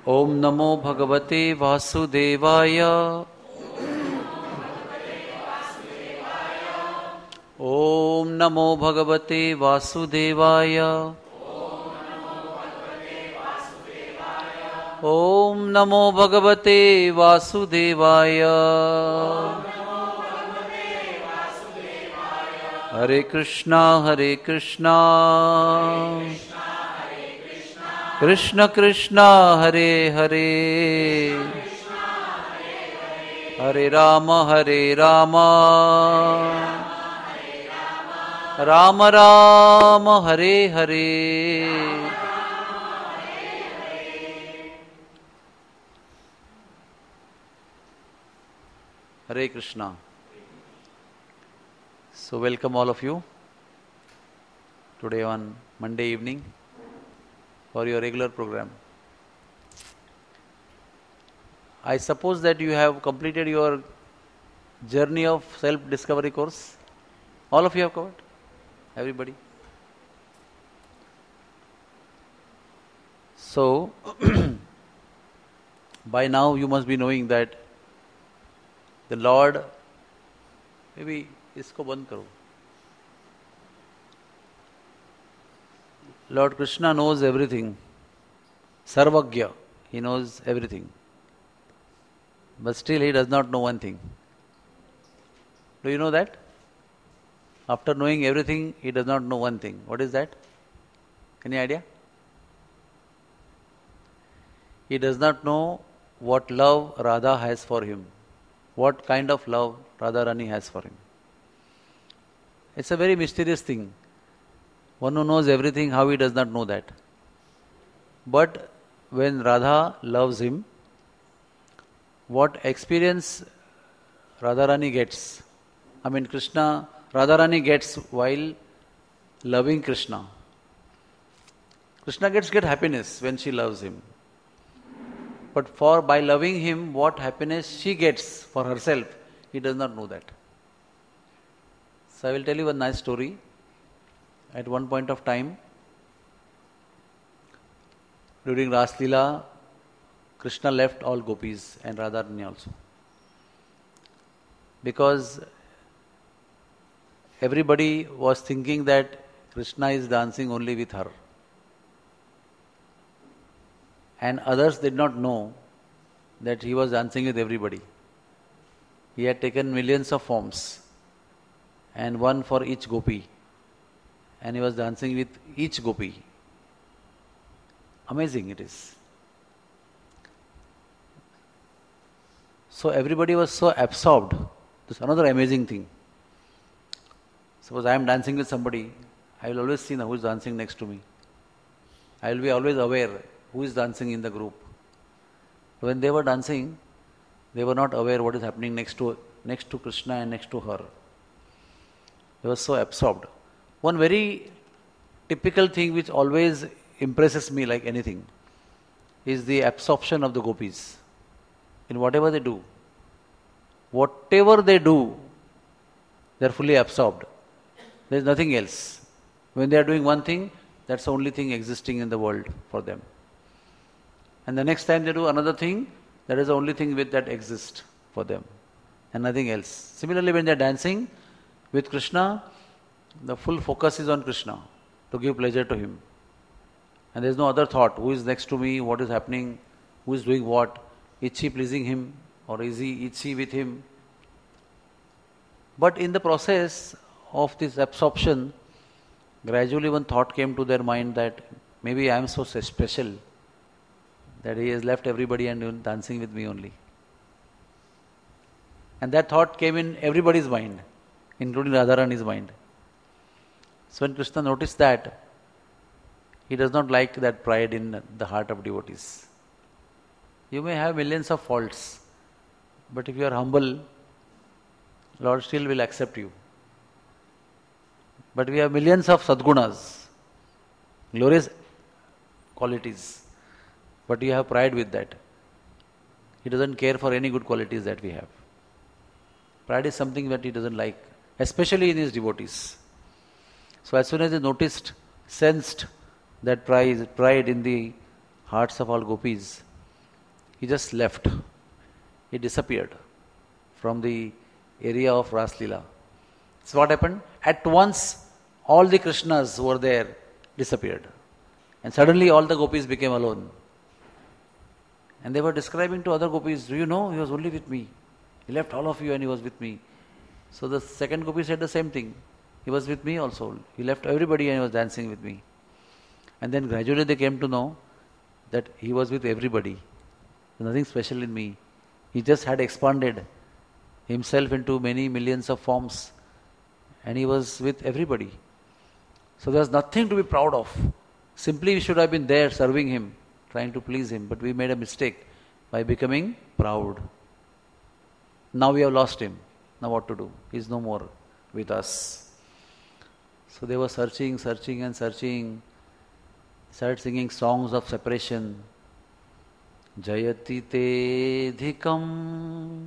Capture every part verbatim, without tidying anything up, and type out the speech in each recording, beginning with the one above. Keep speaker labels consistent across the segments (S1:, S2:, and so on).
S1: Om Namo Bhagavate Vasudevaya. Om Namo Bhagavate Vasudevaya. Om Namo Bhagavate Vasudevaya. Hare Krishna, Hare Krishna, Krishna Krishna, Hare Hare, Hare Rama, Hare Rama, Rama Rama, Hare Hare. Hare Krishna. So welcome all of you today on Monday evening for your regular program. I suppose that you have completed your journey of self-discovery course. All of you have covered? Everybody? So, by now you must be knowing that the Lord, maybe isko band karo. Lord Krishna knows everything. Sarvagya, he knows everything. But still he does not know one thing. Do you know that? After knowing everything, he does not know one thing. What is that? Any idea? He does not know what love Radha has for him. What kind of love Radharani has for him. It's a very mysterious thing. One who knows everything, how he does not know that? But when Radha loves him, what experience Radharani gets? I mean Krishna, Radharani gets while loving Krishna. Krishna gets great happiness when she loves him. But for by loving him, what happiness she gets for herself, he does not know that. So I will tell you one nice story. At one point of time, during Ras Leela, Krishna left all gopis and Radharani also. Because everybody was thinking that Krishna is dancing only with her. And others did not know that he was dancing with everybody. He had taken millions of forms and one for each gopi. And he was dancing with each gopi. Amazing it is. So everybody was so absorbed. This is another amazing thing. Suppose I am dancing with somebody, I will always see now who is dancing next to me. I will be always aware who is dancing in the group. When they were dancing, they were not aware what is happening next to next to Krishna and next to her. They were so absorbed. One very typical thing which always impresses me like anything is the absorption of the gopis in whatever they do. Whatever they do, they are fully absorbed. There is nothing else. When they are doing one thing, that's the only thing existing in the world for them. And the next time they do another thing, that is the only thing with that exists for them and nothing else. Similarly, when they are dancing with Krishna, the full focus is on Krishna to give pleasure to him. And there is no other thought. Who is next to me? What is happening? Who is doing what? Is she pleasing him? Or is he, is she with him? But in the process of this absorption, gradually one thought came to their mind that maybe I am so special that he has left everybody and dancing with me only. And that thought came in everybody's mind, including Radharani's mind. So when Krishna noticed that, he does not like that pride in the heart of devotees. You may have millions of faults, but if you are humble, Lord still will accept you. But we have millions of sadgunas, glorious qualities, but you have pride with that. He doesn't care for any good qualities that we have. Pride is something that he doesn't like, especially in his devotees. So as soon as he noticed, sensed that pride, pride in the hearts of all gopis, he just left. He disappeared from the area of Ras Leela. So what happened? At once, all the Krishnas who were there disappeared. And suddenly all the gopis became alone. And they were describing to other gopis, do you know, he was only with me. He left all of you and he was with me. So the second gopi said the same thing. He was with me also. He left everybody and he was dancing with me. And then gradually they came to know that he was with everybody. There's nothing special in me. He just had expanded himself into many millions of forms. And he was with everybody. So there was nothing to be proud of. Simply we should have been there serving him, trying to please him. But we made a mistake by becoming proud. Now we have lost him. Now what to do? He is no more with us. So they were searching, searching and searching. Started singing songs of separation. Jayati te dhikam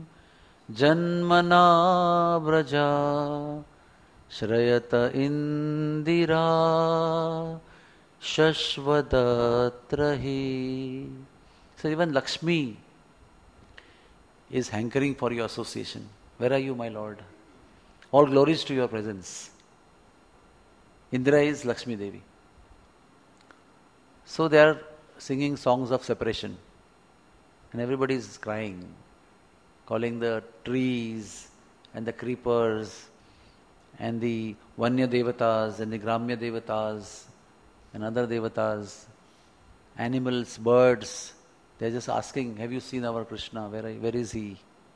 S1: janmana braja shrayata indira shashvadatrahi. So even Lakshmi is hankering for your association. Where are you, my Lord? All glories to your presence. Indra is Lakshmi Devi. So they are singing songs of separation. And everybody is crying, calling the trees and the creepers and the Vanya Devatas and the Gramya Devatas and other Devatas, animals, birds. They are just asking, have you seen our Krishna? Where, where is he?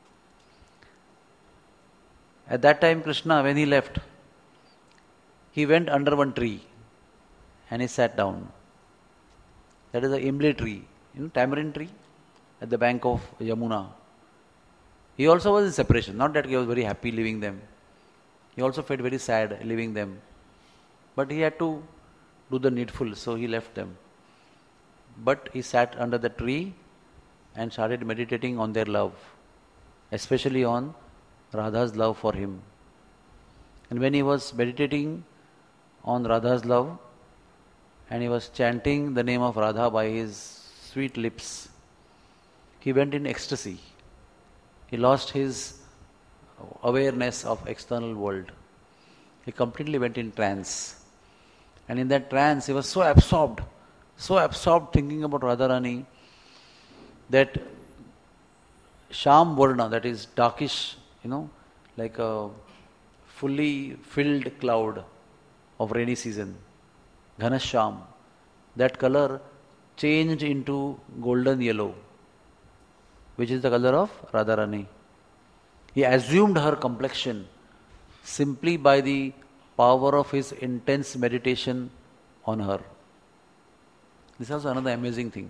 S1: At that time, Krishna, when he left, he went under one tree and he sat down. That is the Imli tree, you know, tamarind tree at the bank of Yamuna. He also was in separation. Not that he was very happy leaving them. He also felt very sad leaving them. But he had to do the needful, so he left them. But he sat under the tree and started meditating on their love, especially on Radha's love for him. And when he was meditating on Radha's love, and he was chanting the name of Radha by his sweet lips, he went in ecstasy. He lost his awareness of external world. He completely went in trance. And in that trance, he was so absorbed, so absorbed thinking about Radharani, that Sham Varna, that is darkish, you know, like a fully filled cloud of rainy season, Ghanasham, that color changed into golden yellow, which is the color of Radharani. He assumed her complexion simply by the power of his intense meditation on her. This is also another amazing thing.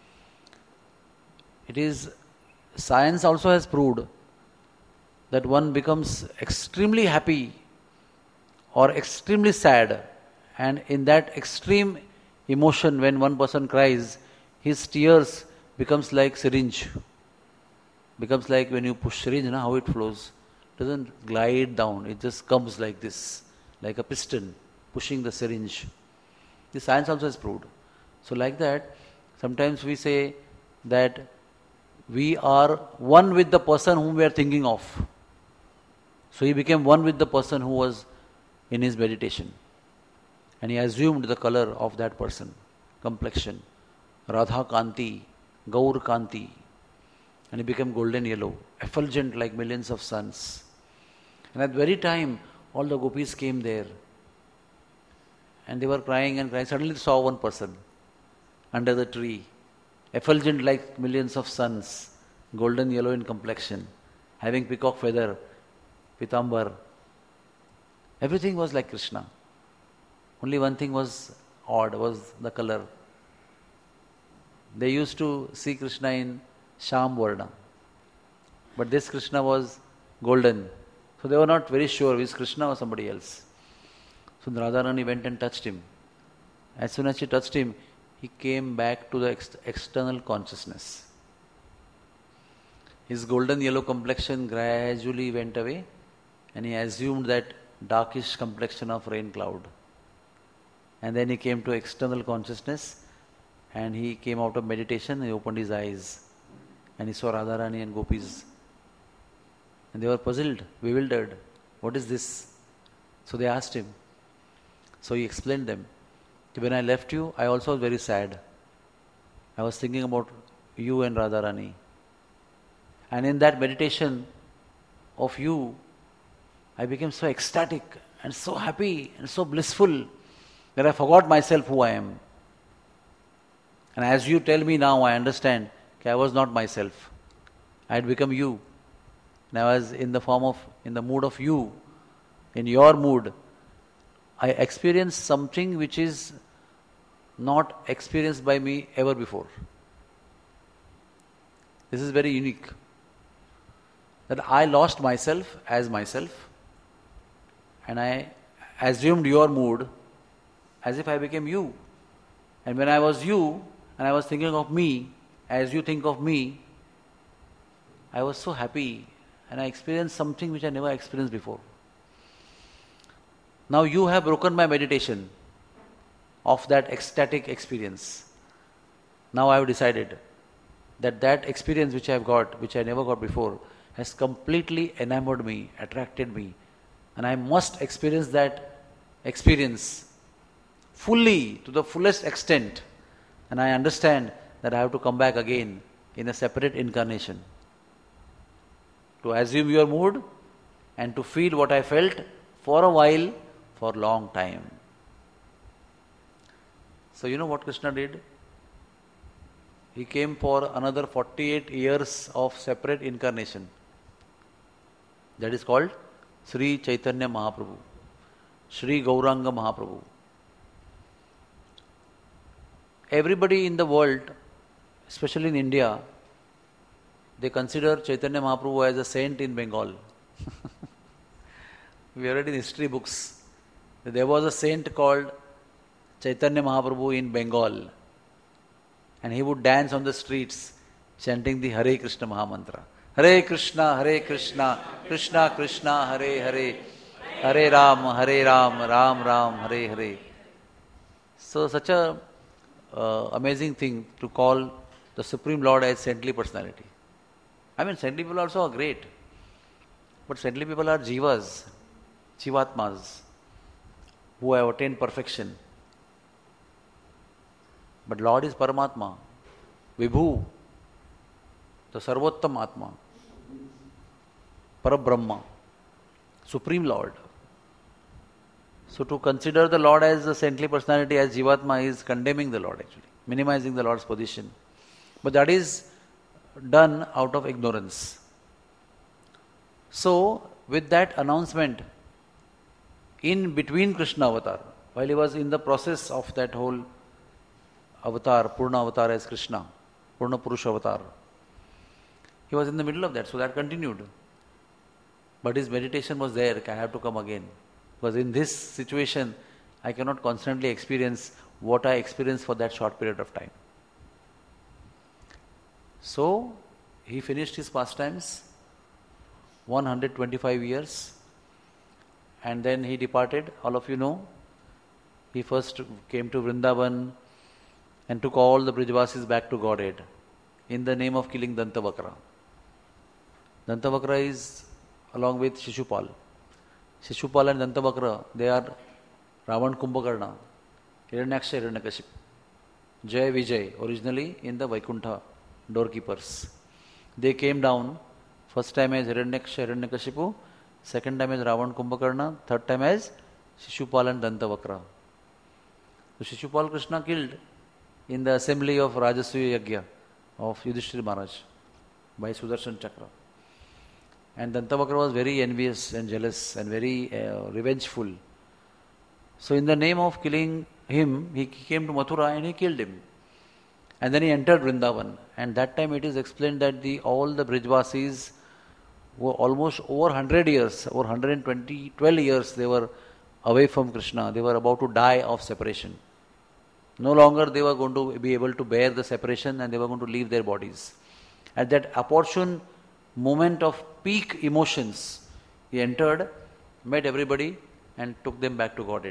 S1: It is, science also has proved that one becomes extremely happy or extremely sad, and in that extreme emotion when one person cries, his tears becomes like syringe. Becomes like when you push syringe, you know how it flows. It doesn't glide down, it just comes like this, like a piston pushing the syringe. The science also has proved. So like that, sometimes we say that we are one with the person whom we are thinking of. So he became one with the person who was in his meditation. And he assumed the color of that person, complexion. Radha Kanti, Gaur Kanti. And he became golden yellow, effulgent like millions of suns. And at the very time, all the gopis came there. And they were crying and crying. Suddenly they saw one person under the tree, effulgent like millions of suns, golden yellow in complexion, having peacock feather, pitambar. Everything was like Krishna. Only one thing was odd, was the color. They used to see Krishna in Sham Varna. But this Krishna was golden. So they were not very sure which Krishna or somebody else. So Radharani went and touched him. As soon as she touched him, he came back to the ex- external consciousness. His golden yellow complexion gradually went away and he assumed that darkish complexion of rain cloud. And then he came to external consciousness and he came out of meditation and he opened his eyes. And he saw Radharani and gopis. And they were puzzled, bewildered. What is this? So they asked him. So he explained them. When I left you, I also was very sad. I was thinking about you and Radharani. And in that meditation of you, I became so ecstatic and so happy and so blissful that I forgot myself who I am. And as you tell me now, I understand that I was not myself. I had become you. And I was in the form of, in the mood of you, in your mood. I experienced something which is not experienced by me ever before. This is very unique. That I lost myself as myself and I assumed your mood as if I became you. And when I was you and I was thinking of me as you think of me, I was so happy and I experienced something which I never experienced before. Now you have broken my meditation of that ecstatic experience. Now I have decided that that experience which I have got, which I never got before, has completely enamored me, attracted me. And I must experience that experience fully, to the fullest extent. And I understand that I have to come back again in a separate incarnation. To assume your mood and to feel what I felt for a while, for a long time. So you know what Krishna did? He came for another forty-eight years of separate incarnation. That is called Sri Chaitanya Mahaprabhu, Sri Gauranga Mahaprabhu. Everybody in the world, especially in India, they consider Chaitanya Mahaprabhu as a saint in Bengal. We read in history books that there was a saint called Chaitanya Mahaprabhu in Bengal, and he would dance on the streets chanting the Hare Krishna Mahamantra. Hare Krishna, Hare Krishna, Krishna Krishna, Hare Hare, Hare Ram, Hare Ram, Ram Ram, Hare Hare. So such a uh, amazing thing to call the Supreme Lord as saintly personality. I mean, saintly people also are great, but saintly people are jivas, jivatmas, who have attained perfection. But Lord is Paramatma, Vibhu, the Sarvottam Atma, Parabrahma, Supreme Lord. So to consider the Lord as a saintly personality, as Jivatma, is condemning the Lord actually, minimizing the Lord's position. But that is done out of ignorance. So with that announcement, in between Krishna avatar, while he was in the process of that whole avatar, Purna avatar as Krishna, Purna Purusha avatar, he was in the middle of that, so that continued. But his meditation was there, I have to come again. Because in this situation, I cannot constantly experience what I experienced for that short period of time. So, he finished his pastimes, one hundred twenty-five years, and then he departed. All of you know, he first came to Vrindavan and took all the Brijvasis back to Godhead in the name of killing Dantavakra. Dantavakra is along with Shishupal. Shishupal and Dantavakra, they are Ravan Kumbhakarna, Hiranyaksha, Hiranyakashipu, Jai Vijay, originally in the Vaikuntha doorkeepers. They came down, first time as Hiranyaksha, Hiranyakashipu, second time as Ravan Kumbhakarna, third time as Shishupal and Dantavakra. So Shishupal Krishna killed in the assembly of Rajasuya Yagya of Yudhishthira Maharaj by Sudarshan Chakra. And Dantavakra was very envious and jealous and very uh, revengeful. So in the name of killing him, he came to Mathura and he killed him. And then he entered Vrindavan. And that time it is explained that the all the Brijvasis were almost over one hundred years, over one hundred twenty, twelve years they were away from Krishna. They were about to die of separation. No longer they were going to be able to bear the separation and they were going to leave their bodies. At that opportune moment of peak emotions, he entered, met everybody and took them back to Godhead.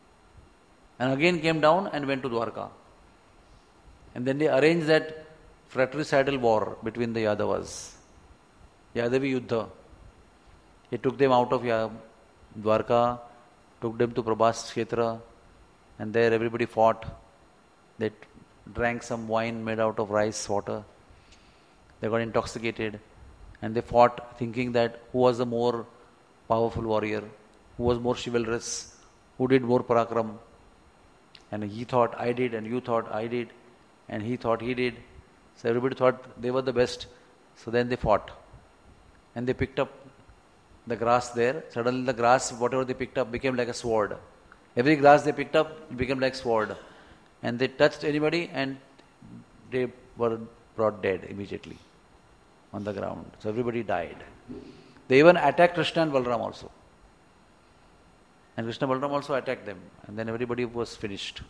S1: And again came down and went to Dwarka. And then they arranged that fratricidal war between the Yadavas. Yadavi Yuddha. He took them out of Dwarka, took them to Prabhas Kshetra, and there everybody fought. They drank some wine made out of rice water. They got intoxicated, and they fought thinking that who was the more powerful warrior, who was more chivalrous, who did more parakram. And he thought I did, and you thought I did, and he thought he did. So everybody thought they were the best. So then they fought. And they picked up the grass there. Suddenly the grass, whatever they picked up, became like a sword. Every grass they picked up, it became like sword. And they touched anybody and they were brought dead immediately on the ground. So everybody died. They even attacked Krishna and Balaram also. And Krishna and Balaram also attacked them. And then everybody was finished.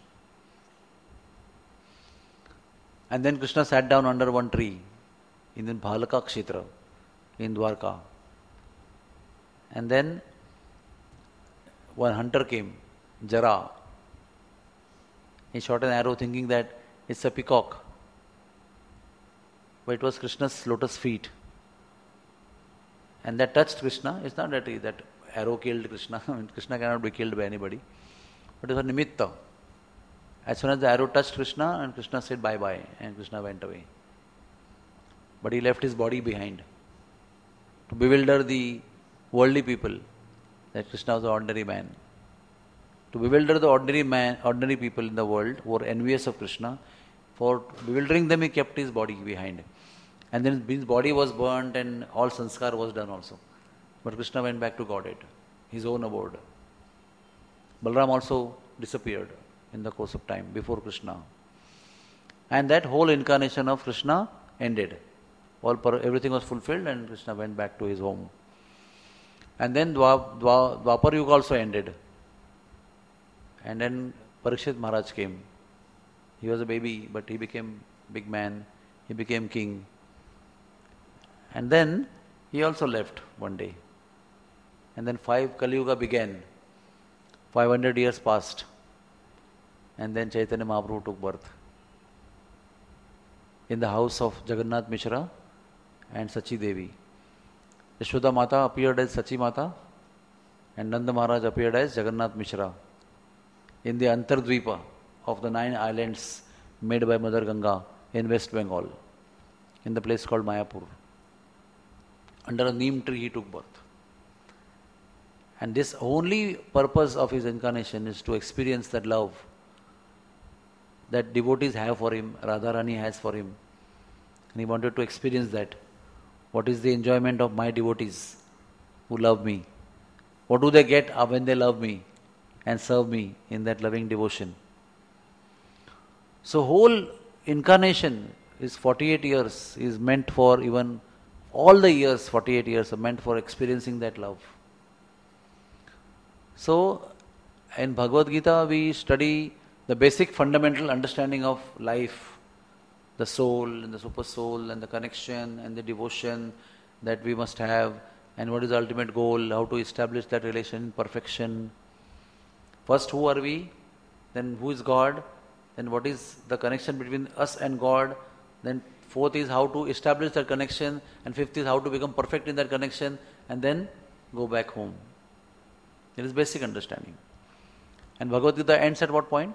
S1: And then Krishna sat down under one tree in the Bhalaka Kshetra in Dwarka. And then one hunter came, Jara. He shot an arrow thinking that it's a peacock. But it was Krishna's lotus feet. And that touched Krishna. It's not that he, that arrow killed Krishna. I mean, Krishna cannot be killed by anybody. But it was a nimitta. As soon as the arrow touched Krishna, and Krishna said bye-bye, and Krishna went away. But he left his body behind to bewilder the worldly people that Krishna was an ordinary man. To bewilder the ordinary man, ordinary people in the world who were envious of Krishna, for bewildering them he kept his body behind. And then his body was burnt and all sanskar was done also. But Krishna went back to Godhead, his own abode. Balaram also disappeared in the course of time before Krishna. And that whole incarnation of Krishna ended. All everything was fulfilled and Krishna went back to his home. And then Dwa, Dwa, Dwapar Yuga also ended. And then Parikshit Maharaj came. He was a baby, but he became big man. He became king. And then he also left one day. And then five Kali Yuga began. five hundred years passed. And then Chaitanya Mahaprabhu took birth. In the house of Jagannath Mishra and Sachi Devi. Yashoda Mata appeared as Sachi Mata and Nanda Maharaj appeared as Jagannath Mishra in the Antardvipa of the nine islands made by Mother Ganga in West Bengal, in the place called Mayapur. Under a neem tree he took birth. And this only purpose of his incarnation is to experience that love that devotees have for him, Radharani has for him. And he wanted to experience that. What is the enjoyment of my devotees who love me? What do they get when they love me and serve me in that loving devotion? So whole incarnation is forty-eight years, is meant for even all the years, forty-eight years are meant for experiencing that love. So in Bhagavad Gita we study the basic fundamental understanding of life, the soul and the super soul and the connection and the devotion that we must have, and what is the ultimate goal, how to establish that relation in perfection. First, who are we? Then who is God? Then what is the connection between us and God? Then fourth is how to establish that connection, and fifth is how to become perfect in that connection and then go back home. It is basic understanding. And Bhagavad Gita ends at what point?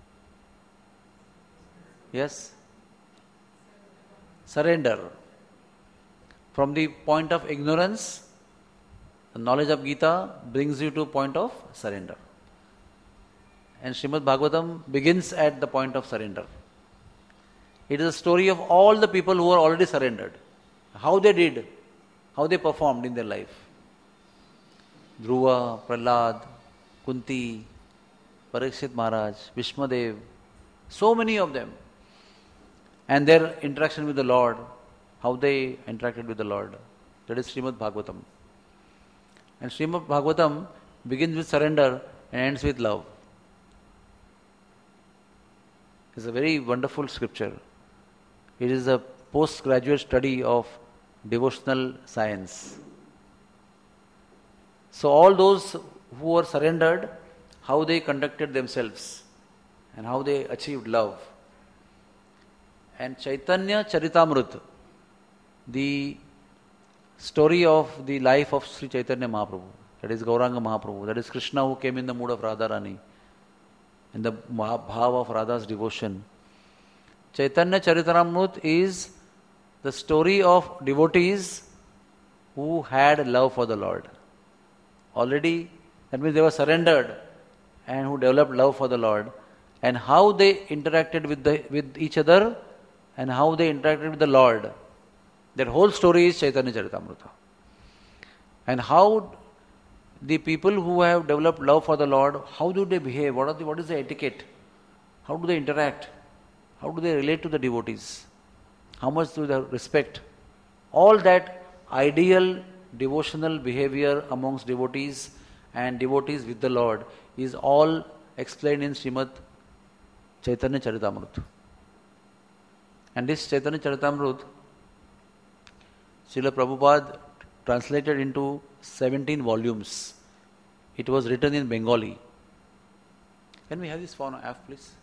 S1: Yes? Surrender. From the point of ignorance, the knowledge of Gita brings you to a point of surrender. And Srimad Bhagavatam begins at the point of surrender. It is a story of all the people who are already surrendered. How they did, how they performed in their life. Dhruva, Prahlad, Kunti, Parikshit Maharaj, Bhishmadev, so many of them. And their interaction with the Lord, how they interacted with the Lord. That is Srimad Bhagavatam. And Srimad Bhagavatam begins with surrender and ends with love. It's a very wonderful scripture. It is a postgraduate study of devotional science. So all those who were surrendered, how they conducted themselves and how they achieved love. And Chaitanya Charitamrut, the story of the life of Sri Chaitanya Mahaprabhu, that is Gauranga Mahaprabhu, that is Krishna who came in the mood of Radharani, in the bhava of Radha's devotion. Chaitanya Charitamrut is the story of devotees who had love for the Lord. Already, that means they were surrendered and who developed love for the Lord, and how they interacted with the with each other and how they interacted with the Lord. That whole story is Chaitanya Charitamrita. And how the people who have developed love for the Lord, how do they behave? What are the, what is the etiquette? How do they interact? How do they relate to the devotees? How much do they respect? All that ideal devotional behavior amongst devotees and devotees with the Lord is all explained in Srimad Chaitanya Charitamrut. And this Chaitanya Charitamrut, Srila Prabhupada translated into seventeen volumes. It was written in Bengali. Can we have this phone off, please?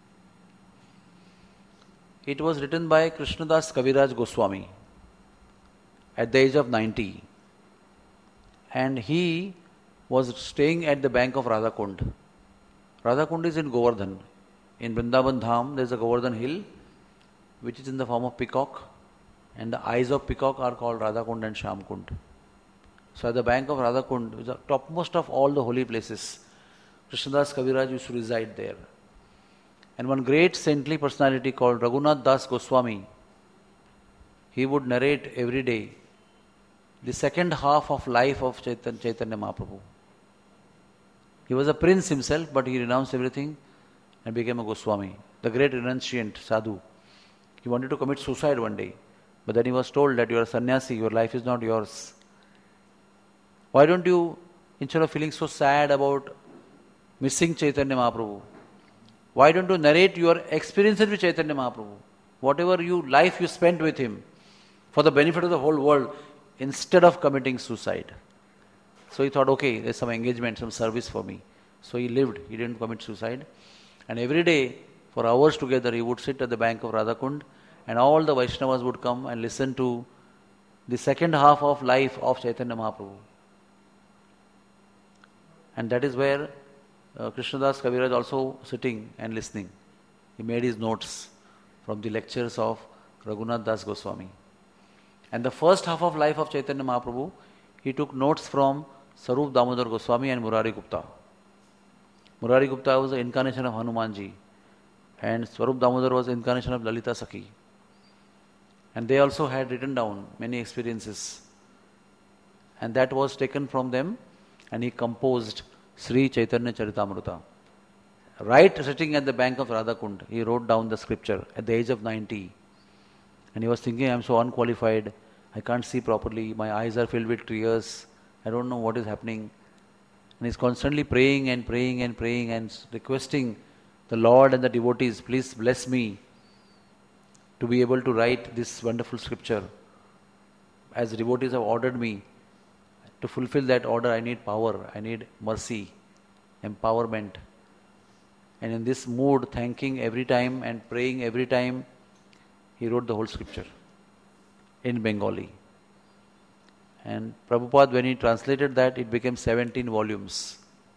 S1: It was written by Krishnadas Kaviraj Goswami at the age of ninety. And he was staying at the bank of Radhakund. Radhakund is in Govardhan. In Vrindavan Dham, there is a Govardhan hill, which is in the form of peacock. And the eyes of peacock are called Radhakund and Shyamkund. So at the bank of Radhakund, which is the topmost of all the holy places, Krishnadas Kaviraj used to reside there. And one great saintly personality called Raghunath Das Goswami, he would narrate every day the second half of life of Chaitanya, Chaitanya Mahaprabhu. He was a prince himself, but he renounced everything and became a Goswami, the great renunciant sadhu. He wanted to commit suicide one day, but then he was told that you are a sannyasi, your life is not yours. Why don't you, instead of feeling so sad about missing Chaitanya Mahaprabhu, why don't you narrate your experiences with Chaitanya Mahaprabhu? Whatever you life you spent with him for the benefit of the whole world, instead of committing suicide. So he thought, okay, there's some engagement, some service for me. So he lived, he didn't commit suicide. And every day, for hours together, he would sit at the bank of Radhakund, and all the Vaishnavas would come and listen to the second half of life of Chaitanya Mahaprabhu. And that is where uh, Krishnadas Kaviraj also sitting and listening. He made his notes from the lectures of Raghunath Das Goswami. And the first half of life of Chaitanya Mahaprabhu, he took notes from Sarup Damodar Goswami and Murari Gupta. Murari Gupta was the incarnation of Hanumanji, and Sarup Damodar was the incarnation of Lalita Sakhi. And they also had written down many experiences. And that was taken from them, and he composed Sri Chaitanya Charitamrita. Right sitting at the bank of Radhakund, he wrote down the scripture at the age of ninety. And he was thinking, I am so unqualified, I can't see properly, my eyes are filled with tears, I don't know what is happening. And he's constantly praying and praying and praying and requesting the Lord and the devotees, please bless me to be able to write this wonderful scripture. As devotees have ordered me, to fulfill that order I need power, I need mercy, empowerment. And in this mood, thanking every time and praying every time, he wrote the whole scripture in Bengali. And Prabhupada, when he translated that, it became seventeen volumes.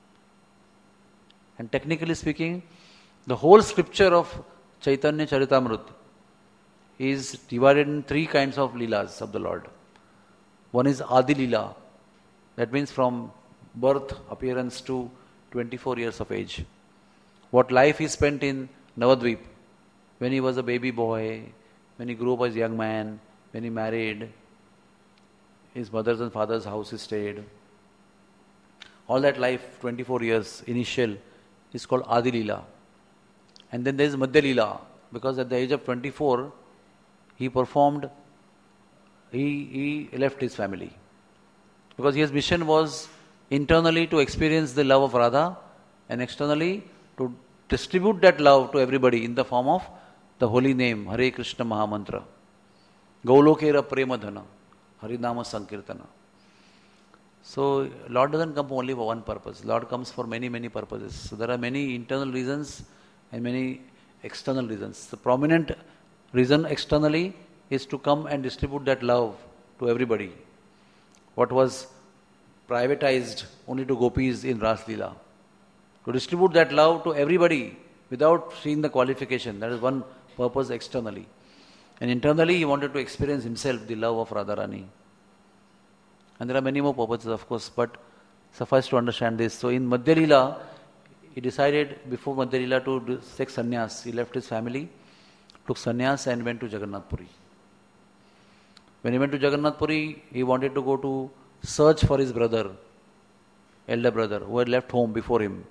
S1: And technically speaking, the whole scripture of Chaitanya Charitamrut is divided in three kinds of leelas of the Lord. One is Adi Leela, that means from birth, appearance to twenty-four years of age. What life he spent in Navadvip, when he was a baby boy, when he grew up as a young man, when he married, his mother's and father's house he stayed. All that life, twenty-four years, initial, is called Adi Leela. And then there is Madhya Leela, because at the age of twenty-four, he performed, he, he left his family. Because his mission was internally to experience the love of Radha, and externally to distribute that love to everybody in the form of the holy name, Hare Krishna Mahamantra. Gaulokera Premadhana, Harinama Sankirtana. So, Lord doesn't come only for one purpose. Lord comes for many, many purposes. So, there are many internal reasons and many external reasons. The prominent reason externally is to come and distribute that love to everybody. What was privatized only to gopis in Ras Leela. To distribute that love to everybody without seeing the qualification. That is one purpose externally. And internally he wanted to experience himself the love of Radharani. And there are many more purposes, of course, but suffice to understand this. So in Madhya Leela, he decided before Madhya Leela to take sannyas. He left his family, took sannyas and went to Jagannath Puri. When he went to Jagannath Puri, he wanted to go to search for his brother, elder brother, who had left home before him.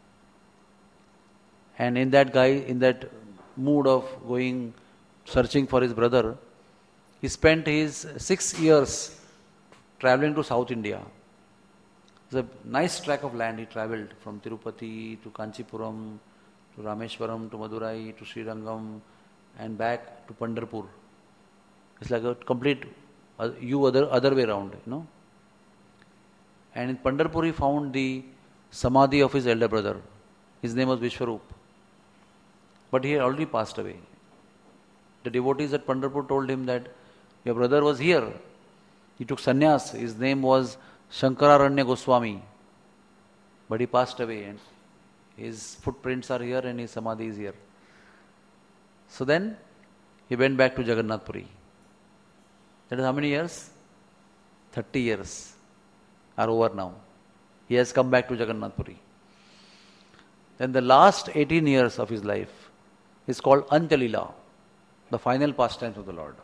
S1: And in that guy, in that mood of going, searching for his brother, he spent his six years traveling to South India. It's a nice tract of land he travelled from Tirupati to Kanchipuram, to Rameshwaram, to Madurai, to Srirangam, and back to Pandharpur. It's like a complete uh, you other other way around, you know. And in Pandharpur he found the samadhi of his elder brother. His name was Vishwarup. But he had already passed away. The devotees at Pandharpur told him that your brother was here. He took sannyas. His name was Shankararanya Goswami. But he passed away and his footprints are here and his samadhi is here. So then he went back to Jagannath Puri. That is how many years? thirty years are over now. He has come back to Jagannath Puri. Then the last eighteen years of his life is called Antyalila, the final pastimes of the Lord.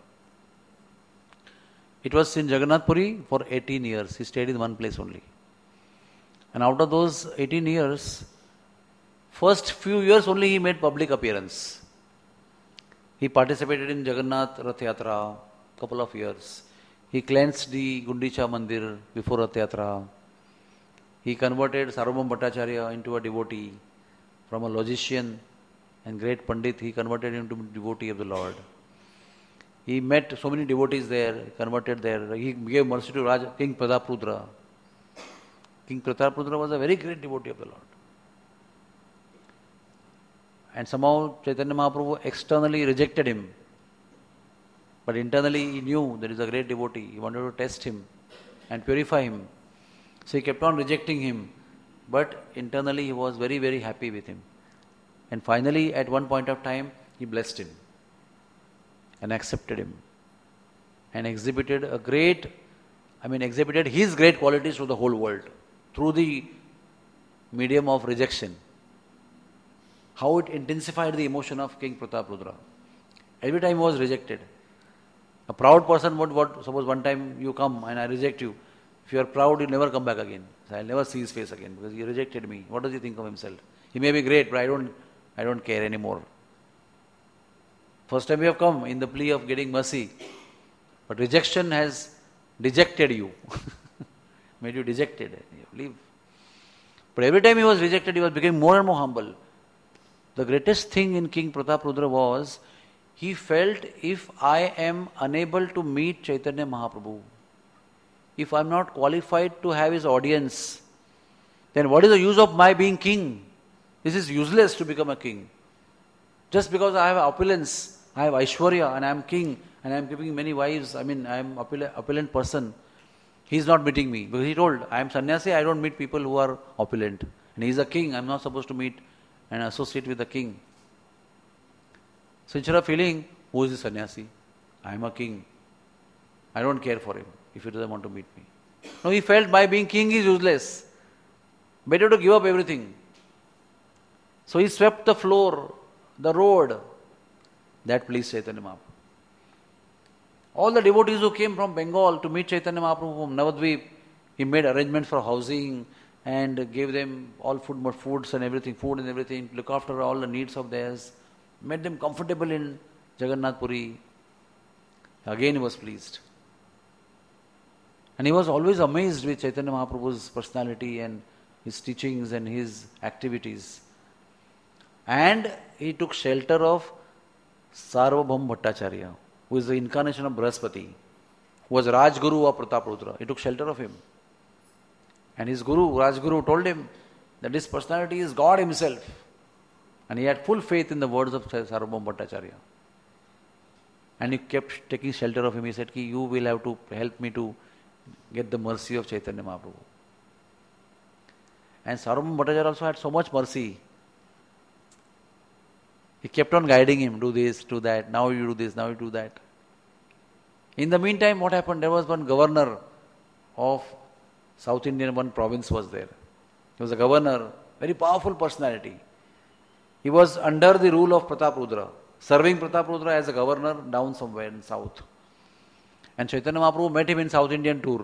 S1: It was in Jagannath Puri for eighteen years. He stayed in one place only. And out of those eighteen years, first few years only he made public appearance. He participated in Jagannath Rath Yatra couple of years. He cleansed the Gundicha Mandir before Rath Yatra. He converted Sarvabhauma Bhattacharya into a devotee. From a logician and great Pandit, he converted him to devotee of the Lord. He met so many devotees there, converted there. He gave mercy to Raj, King Prataprudra. King Prataprudra was a very great devotee of the Lord. And somehow Chaitanya Mahaprabhu externally rejected him. But internally he knew there is a great devotee. He wanted to test him and purify him. So he kept on rejecting him. But internally he was very, very happy with him. And finally, at one point of time, he blessed him and accepted him and exhibited a great, I mean exhibited his great qualities to the whole world through the medium of rejection. How it intensified the emotion of King Prataprudra. Every time he was rejected. A proud person would, what, suppose one time you come and I reject you. If you are proud, you'll never come back again. So I'll never see his face again because he rejected me. What does he think of himself? He may be great, but I don't, I don't care anymore. First time you have come in the plea of getting mercy. But rejection has dejected you. Made you dejected. You leave. But every time he was rejected, he was becoming more and more humble. The greatest thing in King Prataprudra was, he felt, if I am unable to meet Chaitanya Mahaprabhu, if I am not qualified to have his audience, then what is the use of my being king? This is useless to become a king. Just because I have opulence, I have Aishwarya and I am king and I am giving many wives, I mean I am opulent, opulent person, he is not meeting me. Because he told, I am sannyasi, I don't meet people who are opulent. And he is a king, I am not supposed to meet and associate with the king. So instead of feeling, who is the sannyasi? I am a king. I don't care for him if he doesn't want to meet me. No, he felt my being king is useless. Better to give up everything. So he swept the floor, the road. That pleased Chaitanya Mahaprabhu. All the devotees who came from Bengal to meet Chaitanya Mahaprabhu from Navadvip, he made arrangements for housing and gave them all food, foods and everything, food and everything, look after all the needs of theirs, made them comfortable in Jagannath Puri. Again he was pleased. And he was always amazed with Chaitanya Mahaprabhu's personality and his teachings and his activities. And he took shelter of Sarvabhauma Bhattacharya, who is the incarnation of Brahaspati, who was Rajguru of Prataprudra. He took shelter of him. And his guru, Rajguru, told him that this personality is God himself. And he had full faith in the words of Sarvabhauma Bhattacharya. And he kept taking shelter of him. He said, Ki, you will have to help me to get the mercy of Chaitanya Mahaprabhu. And Sarvabhauma Bhattacharya also had so much mercy. He kept on guiding him, do this, do that, now you do this, now you do that. In the meantime, what happened? There was one governor of South Indian, one province was there. He was a governor, very powerful personality. He was under the rule of Prataprudra, serving Prataprudra as a governor down somewhere in south. And Chaitanya Mahaprabhu met him in South Indian tour.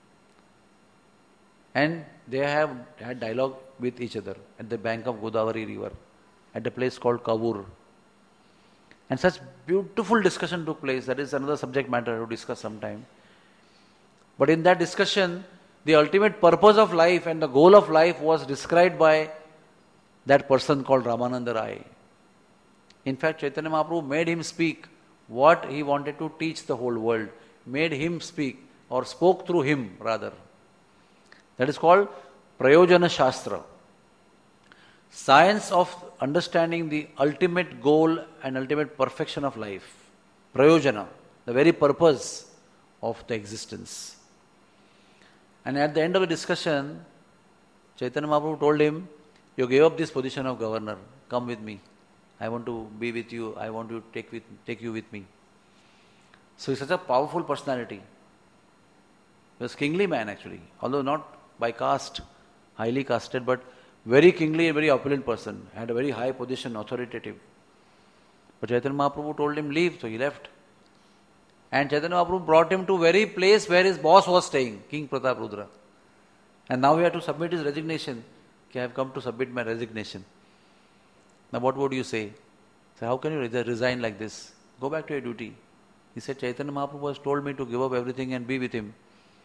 S1: And they have had dialogue with each other at the bank of Godavari river, at a place called Kavur. And such beautiful discussion took place. That is another subject matter to discuss sometime. But in that discussion, the ultimate purpose of life and the goal of life was described by that person called Ramananda Rai. In fact, Chaitanya Mahaprabhu made him speak what he wanted to teach the whole world. Made him speak, or spoke through him rather. That is called Prayojana Shastra. Science of understanding the ultimate goal and ultimate perfection of life. Prayojana, the very purpose of the existence. And at the end of the discussion, Chaitanya Mahaprabhu told him, you gave up this position of governor, come with me. I want to be with you, I want to take, with, take you with me. So he's such a powerful personality. He was a kingly man actually, although not by caste, highly casted, but very kingly, a very opulent person, had a very high position, authoritative. But Chaitanya Mahaprabhu told him, leave, so he left. And Chaitanya Mahaprabhu brought him to very place where his boss was staying, King Prataprudra. And now he had to submit his resignation. Okay, I have come to submit my resignation. Now what would you say? So how can you resign like this? Go back to your duty. He said, Chaitanya Mahaprabhu has told me to give up everything and be with him.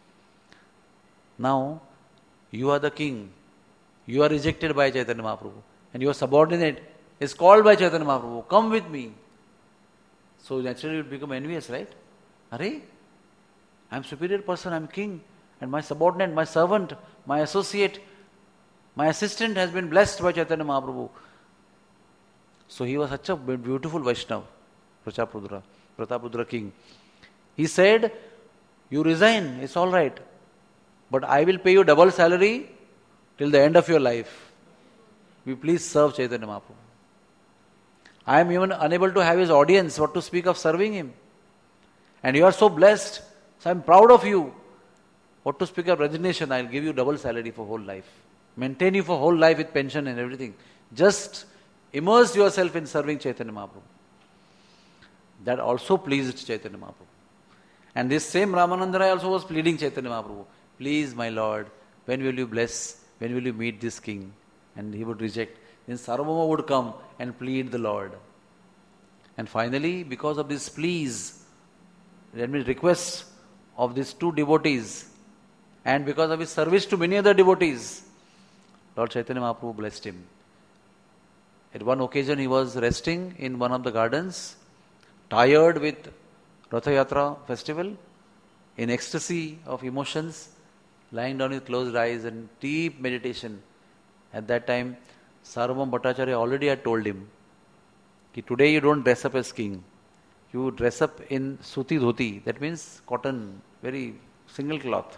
S1: Now, you are the king. You are rejected by Chaitanya Mahaprabhu. And your subordinate is called by Chaitanya Mahaprabhu. Come with me. So naturally you would become envious, right? Are, I am superior person, I am king. And my subordinate, my servant, my associate, my assistant has been blessed by Chaitanya Mahaprabhu. So he was such a beautiful Vaishnava, Prataprudra, Prataprudra king. He said, you resign, it's all right. But I will pay you double salary till the end of your life. Will you please serve Chaitanya Mahaprabhu? I am even unable to have his audience, what to speak of serving him. And you are so blessed, so I am proud of you. What to speak of resignation, I will give you double salary for whole life. Maintain you for whole life with pension and everything. Just immerse yourself in serving Chaitanya Mahaprabhu. That also pleased Chaitanya Mahaprabhu. And this same Ramananda Rai also was pleading Chaitanya Mahaprabhu. Please, my Lord, when will you bless, when will you meet this king? And he would reject. Then Sarvabhauma would come and plead the Lord. And finally, because of this pleas, let me request of these two devotees, and because of his service to many other devotees, Lord Chaitanya Mahaprabhu blessed him. At one occasion he was resting in one of the gardens, tired with Ratha Yatra festival, in ecstasy of emotions, lying down with closed eyes and deep meditation. At that time, Sarvabhauma Bhattacharya already had told him, कि today you don't dress up as king. You dress up in suti dhoti, that means cotton, very single cloth,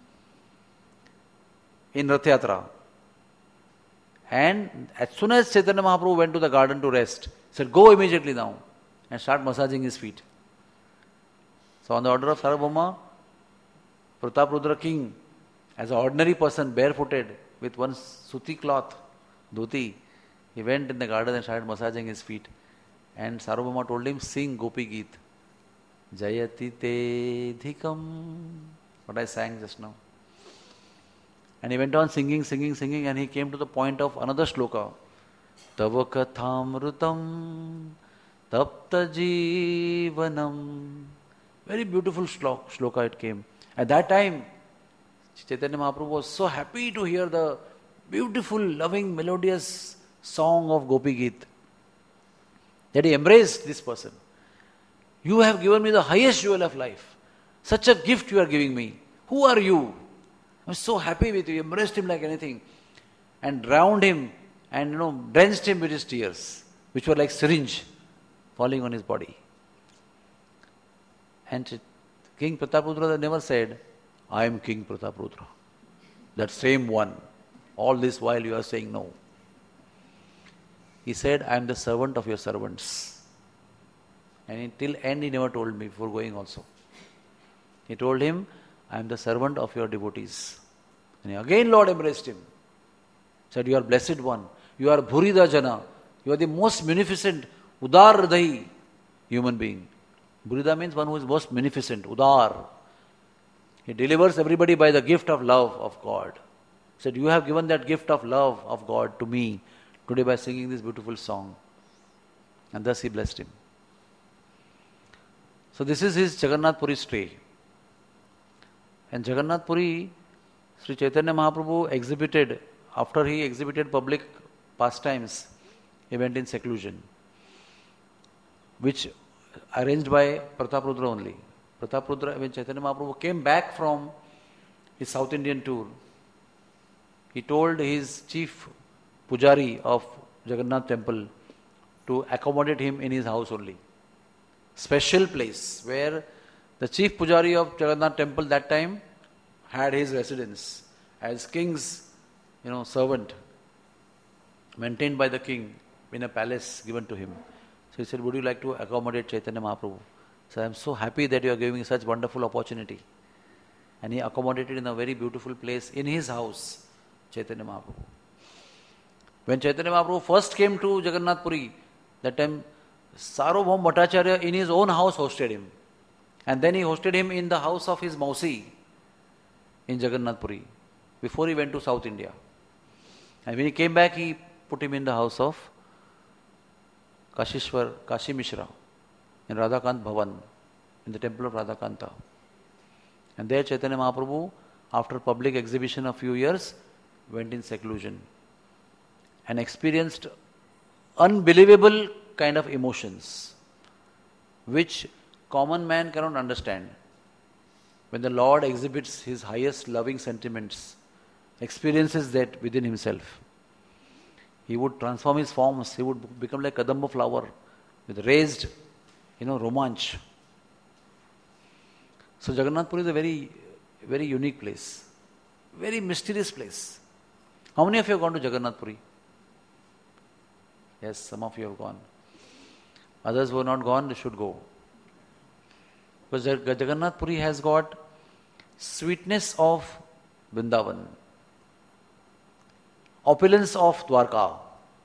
S1: in Rath Yatra. And as soon as Chaitanya Mahaprabhu went to the garden to rest, he said, go immediately now and start massaging his feet. So on the order of Sarvabhauma, Prataprudra king, as an ordinary person, barefooted, with one suti cloth, dhoti, he went in the garden and started massaging his feet. And Sarvabhauma told him, sing Gopi Geet. Jayati te dhikam. What I sang just now. And he went on singing, singing, singing, and he came to the point of another shloka. Tava kathamrutam tapta jivanam. Very beautiful shloka it came. At that time, Chaitanya Mahaprabhu was so happy to hear the beautiful, loving, melodious song of Gopi Geet that he embraced this person. You have given me the highest jewel of life. Such a gift you are giving me. Who are you? I was so happy with you. He embraced him like anything and drowned him and you know drenched him with his tears, which were like syringe falling on his body. And King Prataparudra never said, I am King Prataparudra. That same one. All this while you are saying no. He said, I am the servant of your servants. And until end he never told me before going also. He told him, I am the servant of your devotees. And again Lord embraced him. Said, you are blessed one. You are Bhurida Jana. You are the most munificent, Udar Hridayi human being. Bhurida means one who is most munificent, Udar. He delivers everybody by the gift of love of God. Said, you have given that gift of love of God to me today by singing this beautiful song. And thus he blessed him. So this is his Jagannath Puri stay. And Jagannath Puri, Sri Chaitanya Mahaprabhu exhibited, after he exhibited public pastimes, he went in seclusion, which arranged by Prataparudra only. Prataparudra, when Chaitanya Mahaprabhu came back from his South Indian tour, he told his chief pujari of Jagannath temple to accommodate him in his house only. Special place where the chief pujari of Jagannath temple that time had his residence as king's, you know, servant, maintained by the king in a palace given to him. So he said, would you like to accommodate Chaitanya Mahaprabhu? So I am so happy that you are giving such wonderful opportunity. And he accommodated in a very beautiful place in his house, Chaitanya Mahaprabhu. When Chaitanya Mahaprabhu first came to Jagannath Puri, that time Sarvabhauma Bhattacharya in his own house hosted him. And then he hosted him in the house of his Mausi in Jagannath Puri before he went to South India. And when he came back, he put him in the house of Kashishwar, Kashi Mishra in Radhakant Bhavan, in the temple of Radhakanta. And there Chaitanya Mahaprabhu, after public exhibition of few years, went in seclusion and experienced unbelievable kind of emotions which common man cannot understand. When the Lord exhibits his highest loving sentiments, experiences that within himself, he would transform his forms, he would become like Kadamba flower with raised, you know, romanch. So Jagannath Puri is a very, very unique place, very mysterious place. How many of you have gone to Jagannath Puri? Yes, some of you have gone. Others who have not gone, they should go. Because Jagannath Puri has got sweetness of Vrindavan, opulence of Dwarka,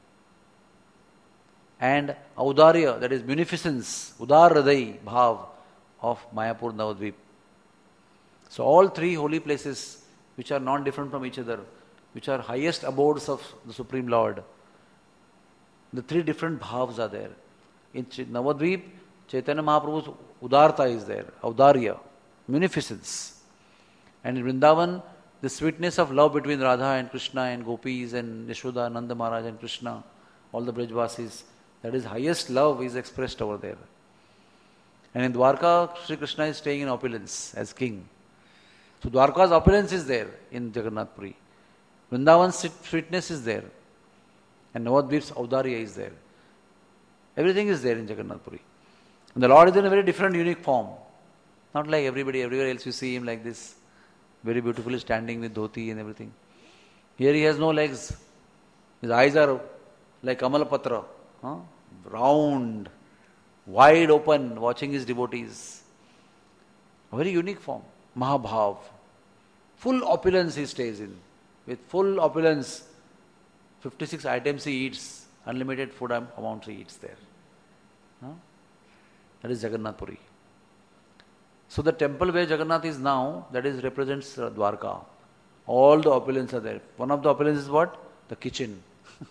S1: and Audarya, that is munificence, Udar Hridayi Bhav of Mayapur Navadvip. So all three holy places which are not different from each other, which are highest abodes of the Supreme Lord, the three different bhavs are there. In Navadvip, Chaitanya Mahaprabhu's Udarta is there, Audarya, munificence. And in Vrindavan, the sweetness of love between Radha and Krishna and Gopis and Yashoda, Nanda Maharaj and Krishna, all the Brajvasis, that is highest love is expressed over there. And in Dwarka, Sri Krishna is staying in opulence as king. So Dwarka's opulence is there in Jagannath Puri. Vrindavan's sweetness is there. And Navadvip's Audarya is there. Everything is there in Jagannath Puri. And the Lord is in a very different, unique form. Not like everybody, everywhere else you see him like this, very beautifully standing with dhoti and everything. Here he has no legs. His eyes are like Kamalapatra, huh? round, wide open, watching his devotees. A very unique form. Mahabhav. Full opulence he stays in. With full opulence, fifty-six items he eats, unlimited food amount he eats there. Huh? That is Jagannath Puri. So the temple where Jagannath is now, that is represents uh, Dwarka. All the opulence are there. One of the opulence is what? The kitchen.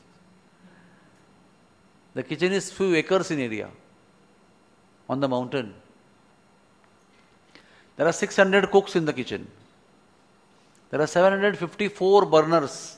S1: The kitchen is few acres in area, on the mountain. There are six hundred cooks in the kitchen. There are seven hundred fifty-four burners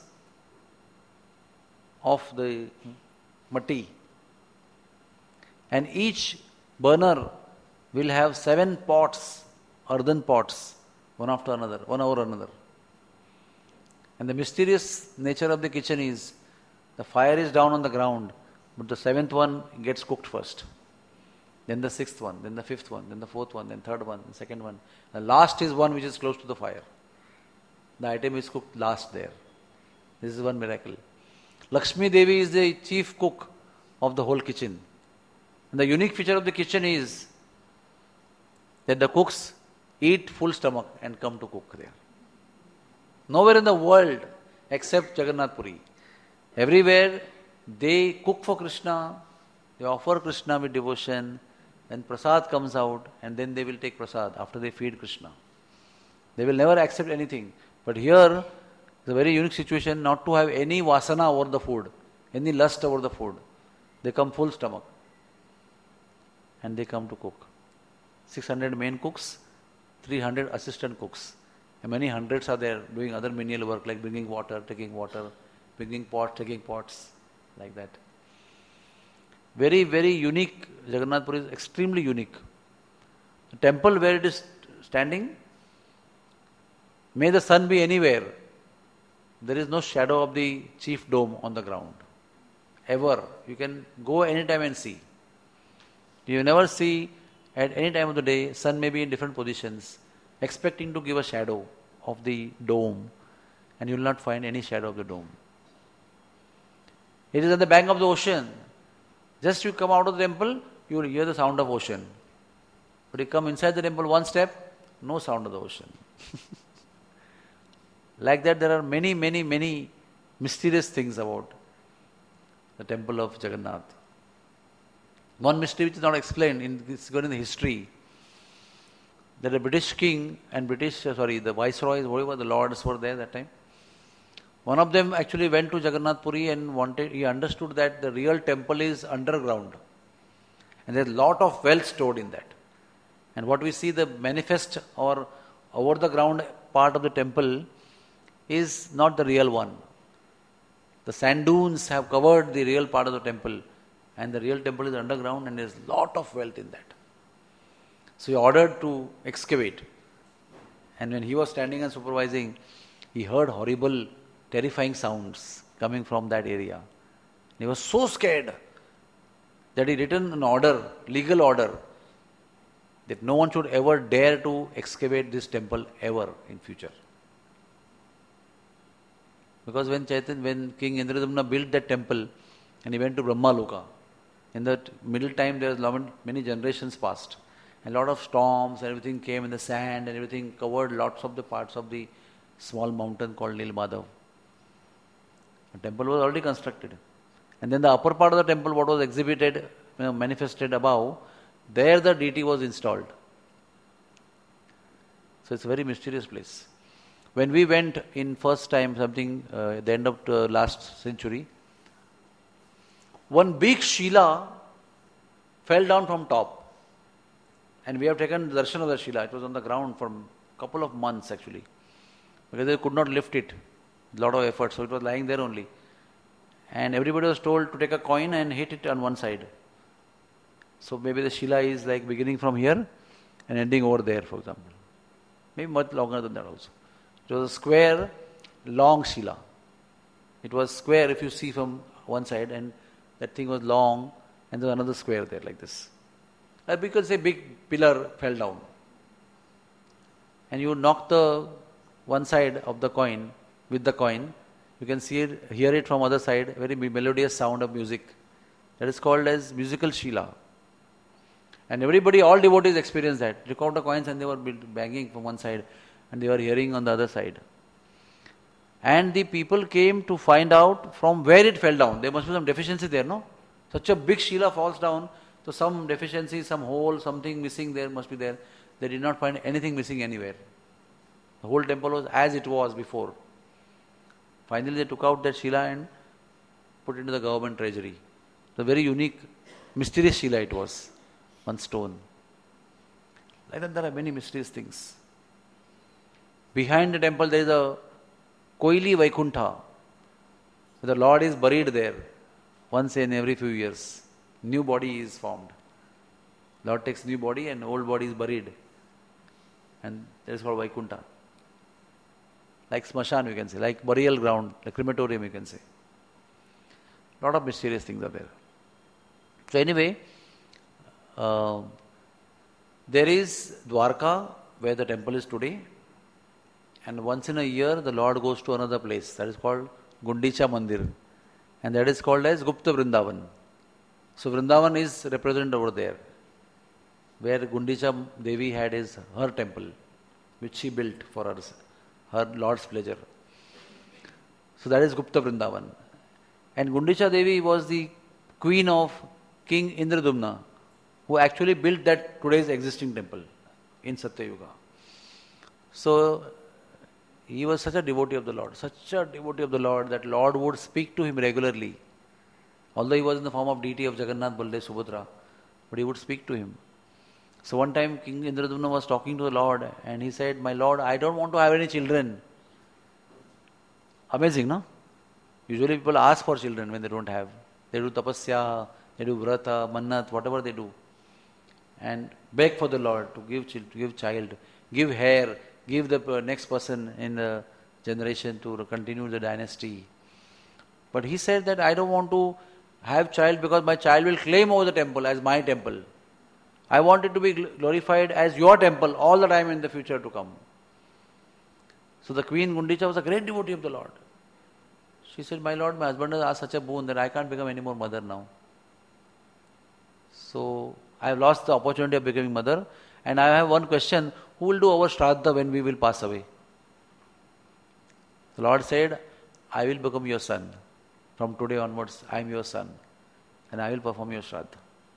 S1: of the matti. And each burner will have seven pots, earthen pots, one after another, one over another. And the mysterious nature of the kitchen is, the fire is down on the ground, but the seventh one gets cooked first. then the sixth one, then the fifth one, then the fourth one, then third one, the second one. The last is one which is close to the fire. The item is cooked last there. This is one miracle. Lakshmi Devi is the chief cook of the whole kitchen. And the unique feature of the kitchen is that the cooks eat full stomach and come to cook there. Nowhere in the world except Jagannath Puri. Everywhere they cook for Krishna, they offer Krishna with devotion, then prasad comes out and then they will take prasad after they feed Krishna. They will never accept anything. But here, it's a very unique situation not to have any vasana over the food, any lust over the food. They come full stomach and they come to cook. six hundred main cooks, three hundred assistant cooks. And many hundreds are there doing other menial work like bringing water, taking water, bringing pots, taking pots, like that. Very, very unique. Jagannath Puri is extremely unique. The temple where it is standing, may the sun be anywhere, there is no shadow of the chief dome on the ground. Ever. You can go anytime and see. You never see at any time of the day, sun may be in different positions, expecting to give a shadow of the dome, and you will not find any shadow of the dome. It is at the bank of the ocean. Just you come out of the temple, you will hear the sound of ocean. But you come inside the temple one step, no sound of the ocean. Like that, there are many, many, many mysterious things about the temple of Jagannath. One mystery which is not explained, in, it's going in the history, that a British king and British, sorry, the viceroys, whatever the lords were there that time, one of them actually went to Jagannath Puri and wanted, he understood that the real temple is underground. And there's a lot of wealth stored in that. And what we see, the manifest or over the ground part of the temple is not the real one. The sand dunes have covered the real part of the temple, and the real temple is underground, and there's a lot of wealth in that. So he ordered to excavate. And when he was standing and supervising, he heard horrible, terrifying sounds coming from that area. He was so scared that he written an order, legal order, that no one should ever dare to excavate this temple ever in future. Because when Chaitanya, when King Indradumna built that temple and he went to Brahmaloka, in that middle time there was many generations passed. And a lot of storms and everything came in the sand and everything covered lots of the parts of the small mountain called Nilmadhav. The temple was already constructed. And then the upper part of the temple, what was exhibited, you know, manifested above, there the deity was installed. So it's a very mysterious place. When we went in first time, something uh, at the end of the last century, one big Shila fell down from top. And we have taken darshan of the Shila. It was on the ground for a couple of months actually. Because they could not lift it. A lot of effort. So it was lying there only. And everybody was told to take a coin and hit it on one side. So maybe the Shila is like beginning from here and ending over there, for example. Maybe much longer than that also. It was a square, long Shila. It was square if you see from one side, and that thing was long, and there was another square there like this. Uh, because a big pillar fell down. And you knock the one side of the coin with the coin, you can see it, hear it from other side, very melodious sound of music. That is called as musical Shila. And everybody, all devotees experience that. Took out the coins and they were banging from one side and they were hearing on the other side. And the people came to find out from where it fell down. There must be some deficiency there, no? Such a big Shila falls down, so some deficiency, some hole, something missing there must be there. They did not find anything missing anywhere. The whole temple was as it was before. Finally they took out that Shila and put it into the government treasury. The very unique, mysterious Shila it was. One stone. Like that there are many mysterious things. Behind the temple there is a Koili Vaikuntha. The Lord is buried there once in every few years. New body is formed. Lord takes new body and old body is buried. And that is called Vaikuntha. Like Smashan we can say, like burial ground, like crematorium you can say. A lot of mysterious things are there. So anyway, uh, there is Dwarka, where the temple is today, and once in a year the Lord goes to another place that is called Gundicha Mandir, and that is called as Gupta Vrindavan. So Vrindavan is represented over there, where Gundicha Devi had his her temple, which she built for her, her Lord's pleasure. So that is Gupta Vrindavan. And Gundicha Devi was the queen of King Indradumna, who actually built that today's existing temple in Satyayuga. So he was such a devotee of the Lord, such a devotee of the Lord that Lord would speak to him regularly. Although he was in the form of deity of Jagannath, Baldev, Subhadra, but he would speak to him. So one time King Indradumna was talking to the Lord and he said, "My Lord, I don't want to have any children." Amazing, no? Usually people ask for children when they don't have. They do tapasya, they do vrata, mannat, whatever they do. And beg for the Lord to give, to give child, give heir, give the next person in the generation to continue the dynasty. But he said that I don't want to have child because my child will claim over the temple as my temple. I want it to be glorified as your temple all the time in the future to come. So the Queen Gundicha was a great devotee of the Lord. She said, "My Lord, my husband has asked such a boon that I can't become any more mother now. So I have lost the opportunity of becoming mother, and I have one question: who will do our Shraddha when we will pass away?" The Lord said, "I will become your son. From today onwards, I am your son, and I will perform your Shraddha."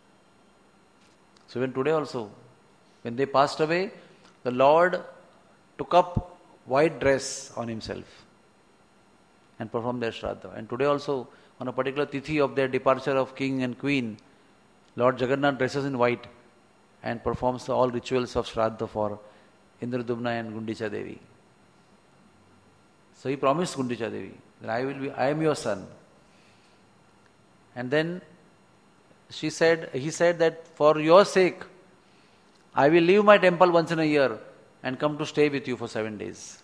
S1: So even today also, when they passed away, the Lord took up white dress on himself and performed their Shraddha. And today also, on a particular tithi of their departure of king and queen, Lord Jagannath dresses in white and performs all rituals of Shraddha for Indradumna and Gundicha Devi. So he promised Gundicha Devi that I will be, I am your son. And then she said, he said that for your sake, I will leave my temple once in a year and come to stay with you for seven days.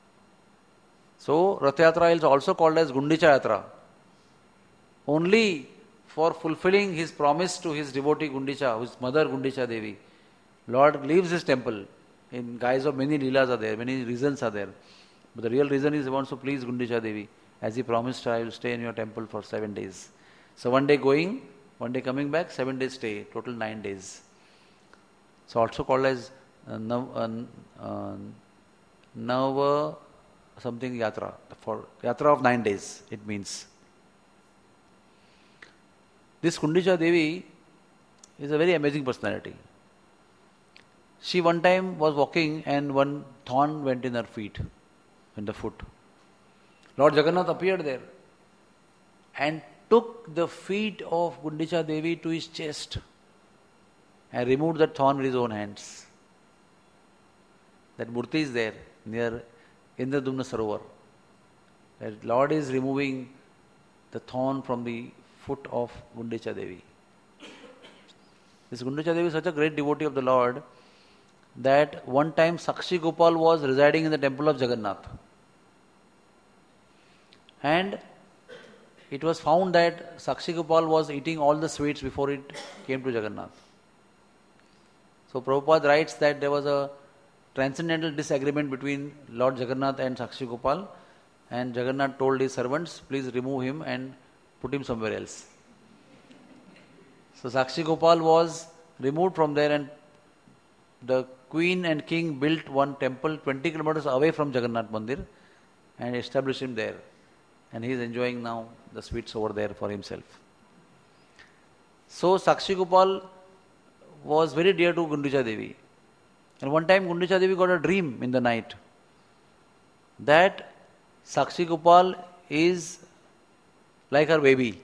S1: So Rath Yatra is also called as Gundicha Yatra. Only for fulfilling his promise to his devotee Gundicha, his mother Gundicha Devi, Lord leaves his temple. In guise of many leelas are there, many reasons are there. But the real reason is he wants to please Gundicha Devi. As he promised her, I will stay in your temple for seven days. So one day going, one day coming back, seven days stay, total nine days. So also called as uh, Nav, uh, uh, Nava something Yatra, for Yatra of nine days it means. This Gundicha Devi is a very amazing personality. She one time was walking and one thorn went in her feet, in the foot. Lord Jagannath appeared there and took the feet of Gundicha Devi to his chest and removed that thorn with his own hands. That murti is there near Indradumna Sarovar. That Lord is removing the thorn from the foot of Gundicha Devi. This Gundicha Devi is such a great devotee of the Lord that one time Sakshi Gopal was residing in the temple of Jagannath. And it was found that Sakshi Gopal was eating all the sweets before it came to Jagannath. So Prabhupada writes that there was a transcendental disagreement between Lord Jagannath and Sakshi Gopal, and Jagannath told his servants, "Please remove him and put him somewhere else." So Sakshi Gopal was removed from there, and the queen and king built one temple twenty kilometers away from Jagannath Mandir and established him there. And he is enjoying now the sweets over there for himself. So Sakshi Gopal was very dear to Gundicha Devi. And one time Gundicha Devi got a dream in the night that Sakshi Gopal is like her baby.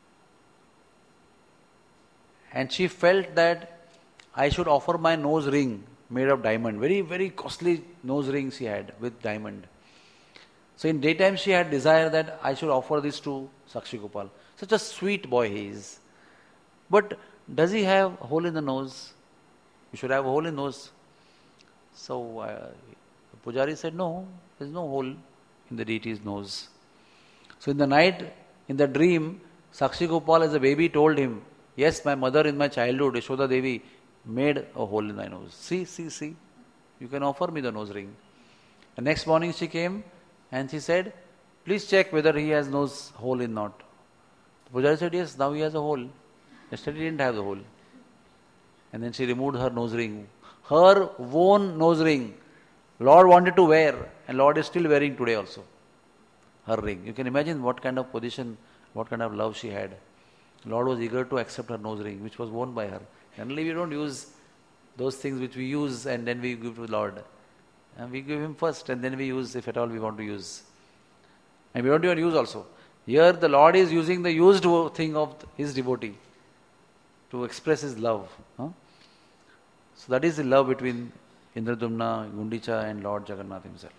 S1: And she felt that I should offer my nose ring made of diamond. Very, very costly nose ring she had with diamond. So in daytime she had desire that I should offer this to Sakshi Gopal. Such a sweet boy he is. But does he have a hole in the nose? You should have a hole in the nose. So uh, the Pujari said, no, there is no hole in the deity's nose. So in the night, in the dream, Sakshi Gopal as a baby told him, yes, my mother in my childhood, Yashoda Devi, made a hole in my nose. See, see, see. You can offer me the nose ring. The next morning she came and she said, please check whether he has nose hole in not. The Pujari said, yes, now he has a hole. Yesterday he didn't have the hole. And then she removed her nose ring. Her own nose ring. Lord wanted to wear, and Lord is still wearing today also. Her ring. You can imagine what kind of position, what kind of love she had. Lord was eager to accept her nose ring, which was worn by her. Generally we don't use those things which we use and then we give to the Lord. And we give Him first and then we use if at all we want to use. And we don't even use also. Here the Lord is using the used thing of His devotee to express His love. Huh? So that is the love between Indradumna, Gundicha and Lord Jagannath Himself.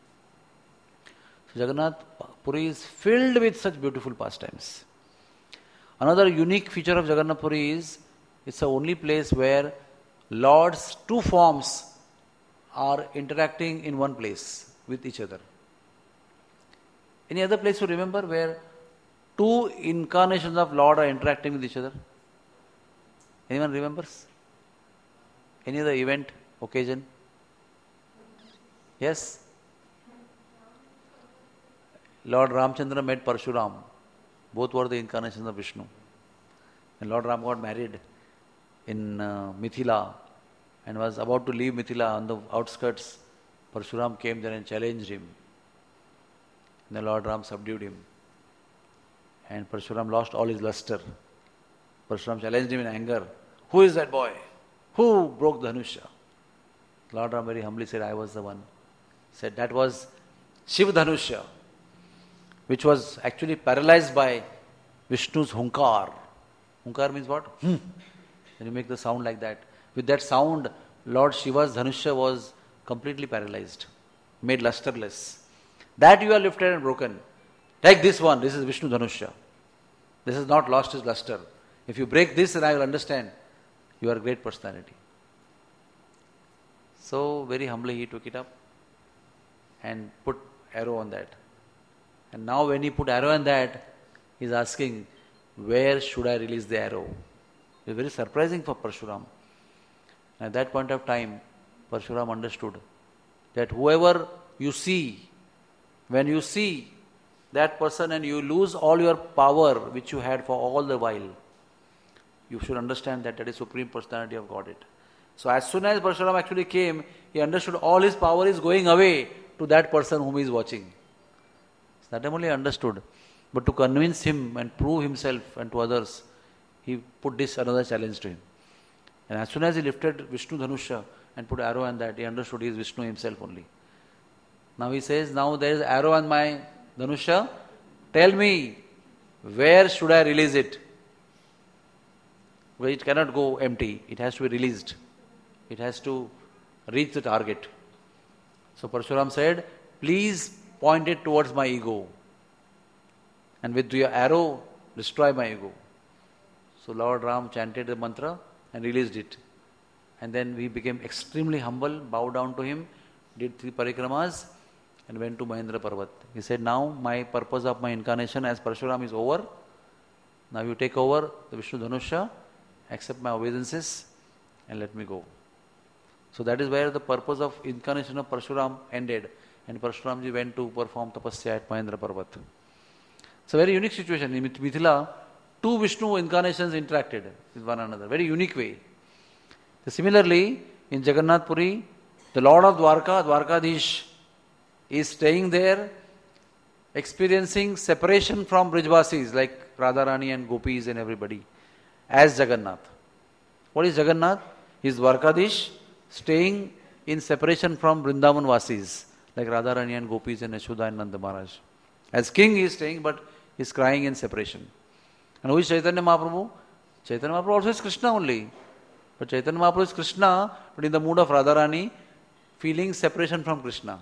S1: So Jagannath Puri is filled with such beautiful pastimes. Another unique feature of Jagannath Puri is it's the only place where Lord's two forms are interacting in one place with each other. Any other place you remember where two incarnations of Lord are interacting with each other? Anyone remembers? Any other event, occasion? Yes? Lord Ramchandra met Parshuram. Both were the incarnations of Vishnu. And Lord Ram got married in uh, Mithila and was about to leave Mithila on the outskirts. Parshuram came there and challenged him. And the Lord Ram subdued him. And Parshuram lost all his luster. Parshuram challenged him in anger. Who is that boy? Who broke the Dhanusha? Lord Ram very humbly said, I was the one. Said that was Shiv Dhanusha, which was actually paralyzed by Vishnu's hunkar. Hunkar means what? Hmm. When you make the sound like that. With that sound, Lord Shiva's Dhanusha was completely paralyzed, made lusterless. That you are lifted and broken. Take this one, this is Vishnu Dhanusha. This has not lost his luster. If you break this, then I will understand you are a great personality. So very humbly he took it up and put arrow on that. And now when he put arrow on that, he is asking, where should I release the arrow? It was very surprising for Parshuram. At that point of time, Parshuram understood that whoever you see, when you see that person and you lose all your power which you had for all the while, you should understand that that is Supreme Personality of Godhead. So as soon as Parshuram actually came, he understood all his power is going away to that person whom he is watching. So that time only he understood. But to convince him and prove himself and to others, he put this another challenge to him. And as soon as he lifted Vishnu Dhanusha and put arrow on that, he understood he is Vishnu himself only. Now he says, now there is arrow on my Dhanusha. Tell me, where should I release it? Well, it cannot go empty. It has to be released. It has to reach the target. So Parshuram said, please point it towards my ego. And with your arrow, destroy my ego. So Lord Ram chanted the mantra and released it. And then we became extremely humble, bowed down to him, did three parikramas and went to Mahendra Parvat. He said, now my purpose of my incarnation as Parshuram is over. Now you take over the Vishnu Dhanusha, accept my obeisances and let me go. So that is where the purpose of incarnation of Parshuram ended. And Parshuramji went to perform tapasya at Mahendra Parvat. It's a very unique situation. In Mithila, two Vishnu incarnations interacted with one another. Very unique way. So similarly, in Jagannath Puri, the Lord of Dwarka, Dwarkadish, is staying there, experiencing separation from Brijvasis like Radharani and Gopis and everybody, as Jagannath. What is Jagannath? He is Dwarkadish, staying in separation from Vrindavan Vasis, like Radharani and Gopis and Yashoda and Nanda Maharaj. As king he is staying, but he is crying in separation. And who is Chaitanya Mahaprabhu? Chaitanya Mahaprabhu also is Krishna only. But Chaitanya Mahaprabhu is Krishna, but in the mood of Radharani, feeling separation from Krishna.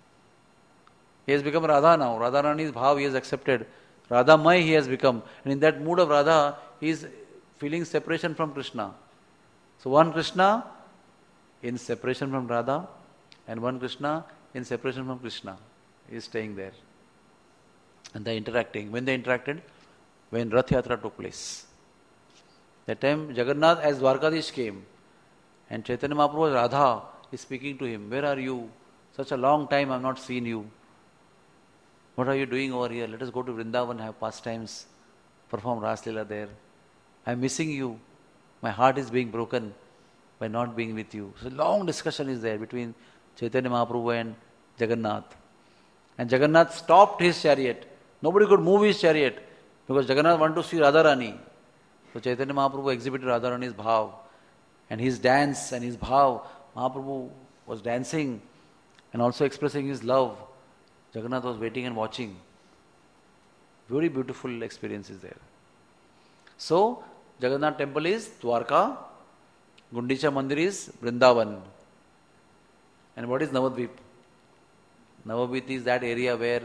S1: He has become Radha now. Radharani's bhav he has accepted. Radha Mai he has become. And in that mood of Radha, he is feeling separation from Krishna. So one Krishna in separation from Radha and one Krishna in separation from Krishna. He is staying there. And they are interacting. When they interacted? When Rath Yatra took place. That time Jagannath as Dwarkadish came, and Chaitanya Mahaprabhu, Radha, is speaking to him. Where are you? Such a long time I have not seen you. What are you doing over here? Let us go to Vrindavan, have pastimes, perform Ras Leela there. I am missing you. My heart is being broken by not being with you. So long discussion is there between Chaitanya Mahaprabhu and Jagannath. And Jagannath stopped his chariot. Nobody could move his chariot because Jagannath wanted to see Radharani. So Chaitanya Mahaprabhu exhibited Radharani's bhav and his dance and his bhav. Mahaprabhu was dancing and also expressing his love. Jagannath was waiting and watching. Very beautiful experiences there. So, Jagannath temple is Dwarka, Gundicha Mandir is Vrindavan. And what is Navadvip? Navadvip is that area where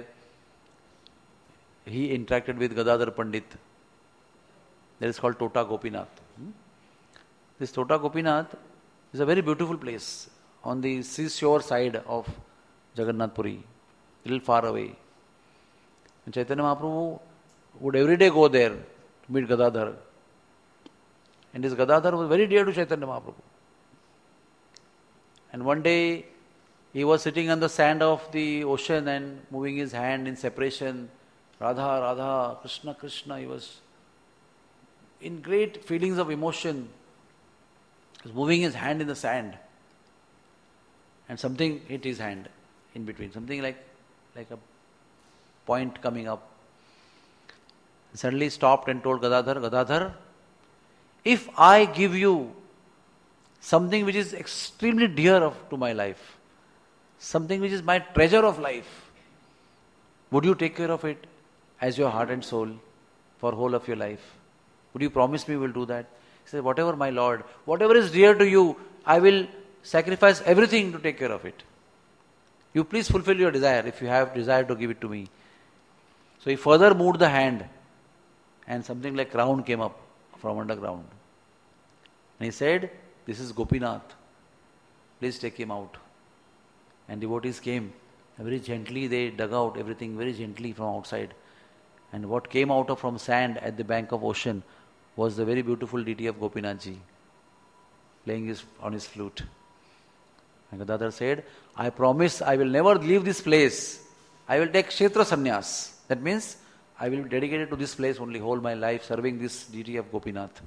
S1: he interacted with Gadadhar Pandit. That is called Tota Gopinath. This Tota Gopinath is a very beautiful place on the seashore side of Jagannath Puri, a little far away. And Chaitanya Mahaprabhu would every day go there to meet Gadadhar. And this Gadadhar was very dear to Chaitanya Mahaprabhu. And one day he was sitting on the sand of the ocean and moving his hand in separation. Radha, Radha, Krishna, Krishna. He was in great feelings of emotion. He was moving his hand in the sand. And something hit his hand in between. Something like, like a point coming up. He suddenly stopped and told Gadadhar, Gadadhar, if I give you something which is extremely dear of, to my life, something which is my treasure of life, would you take care of it as your heart and soul for whole of your life? Would you promise me you will do that? He said, whatever my Lord, whatever is dear to you, I will sacrifice everything to take care of it. You please fulfill your desire if you have desire to give it to me. So he further moved the hand and something like crown came up from underground. And he said, this is Gopinath. Please take him out. And devotees came. Very gently they dug out everything very gently from outside. And what came out of from sand at the bank of ocean was the very beautiful deity of Gopinathji playing his, on his flute. And Gadadhar said, I promise I will never leave this place. I will take Kshetra Sannyas. That means I will be dedicated to this place only whole my life, serving this deity of Gopinath.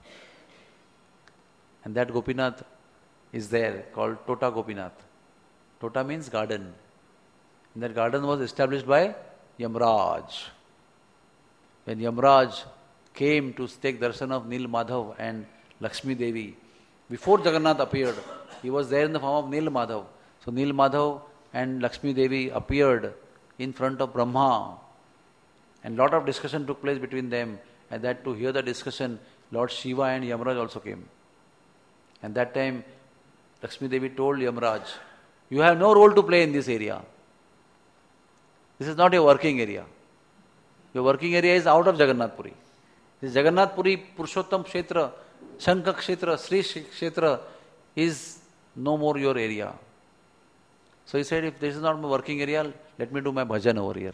S1: And that Gopinath is there, called Tota Gopinath. Tota means garden. And that garden was established by Yamraj. When Yamraj came to take darshan of Nil Madhav and Lakshmi Devi, before Jagannath appeared, he was there in the form of Nil Madhav. So Nil Madhav and Lakshmi Devi appeared in front of Brahma. And lot of discussion took place between them. And that to hear the discussion, Lord Shiva and Yamraj also came. And that time, Lakshmi Devi told Yamraj, you have no role to play in this area. This is not your working area. Your working area is out of Jagannath Puri. This Jagannath Puri, Purushottam Kshetra, Shankha Kshetra, Sri Kshetra is no more your area. So he said, if this is not my working area, let me do my bhajan over here.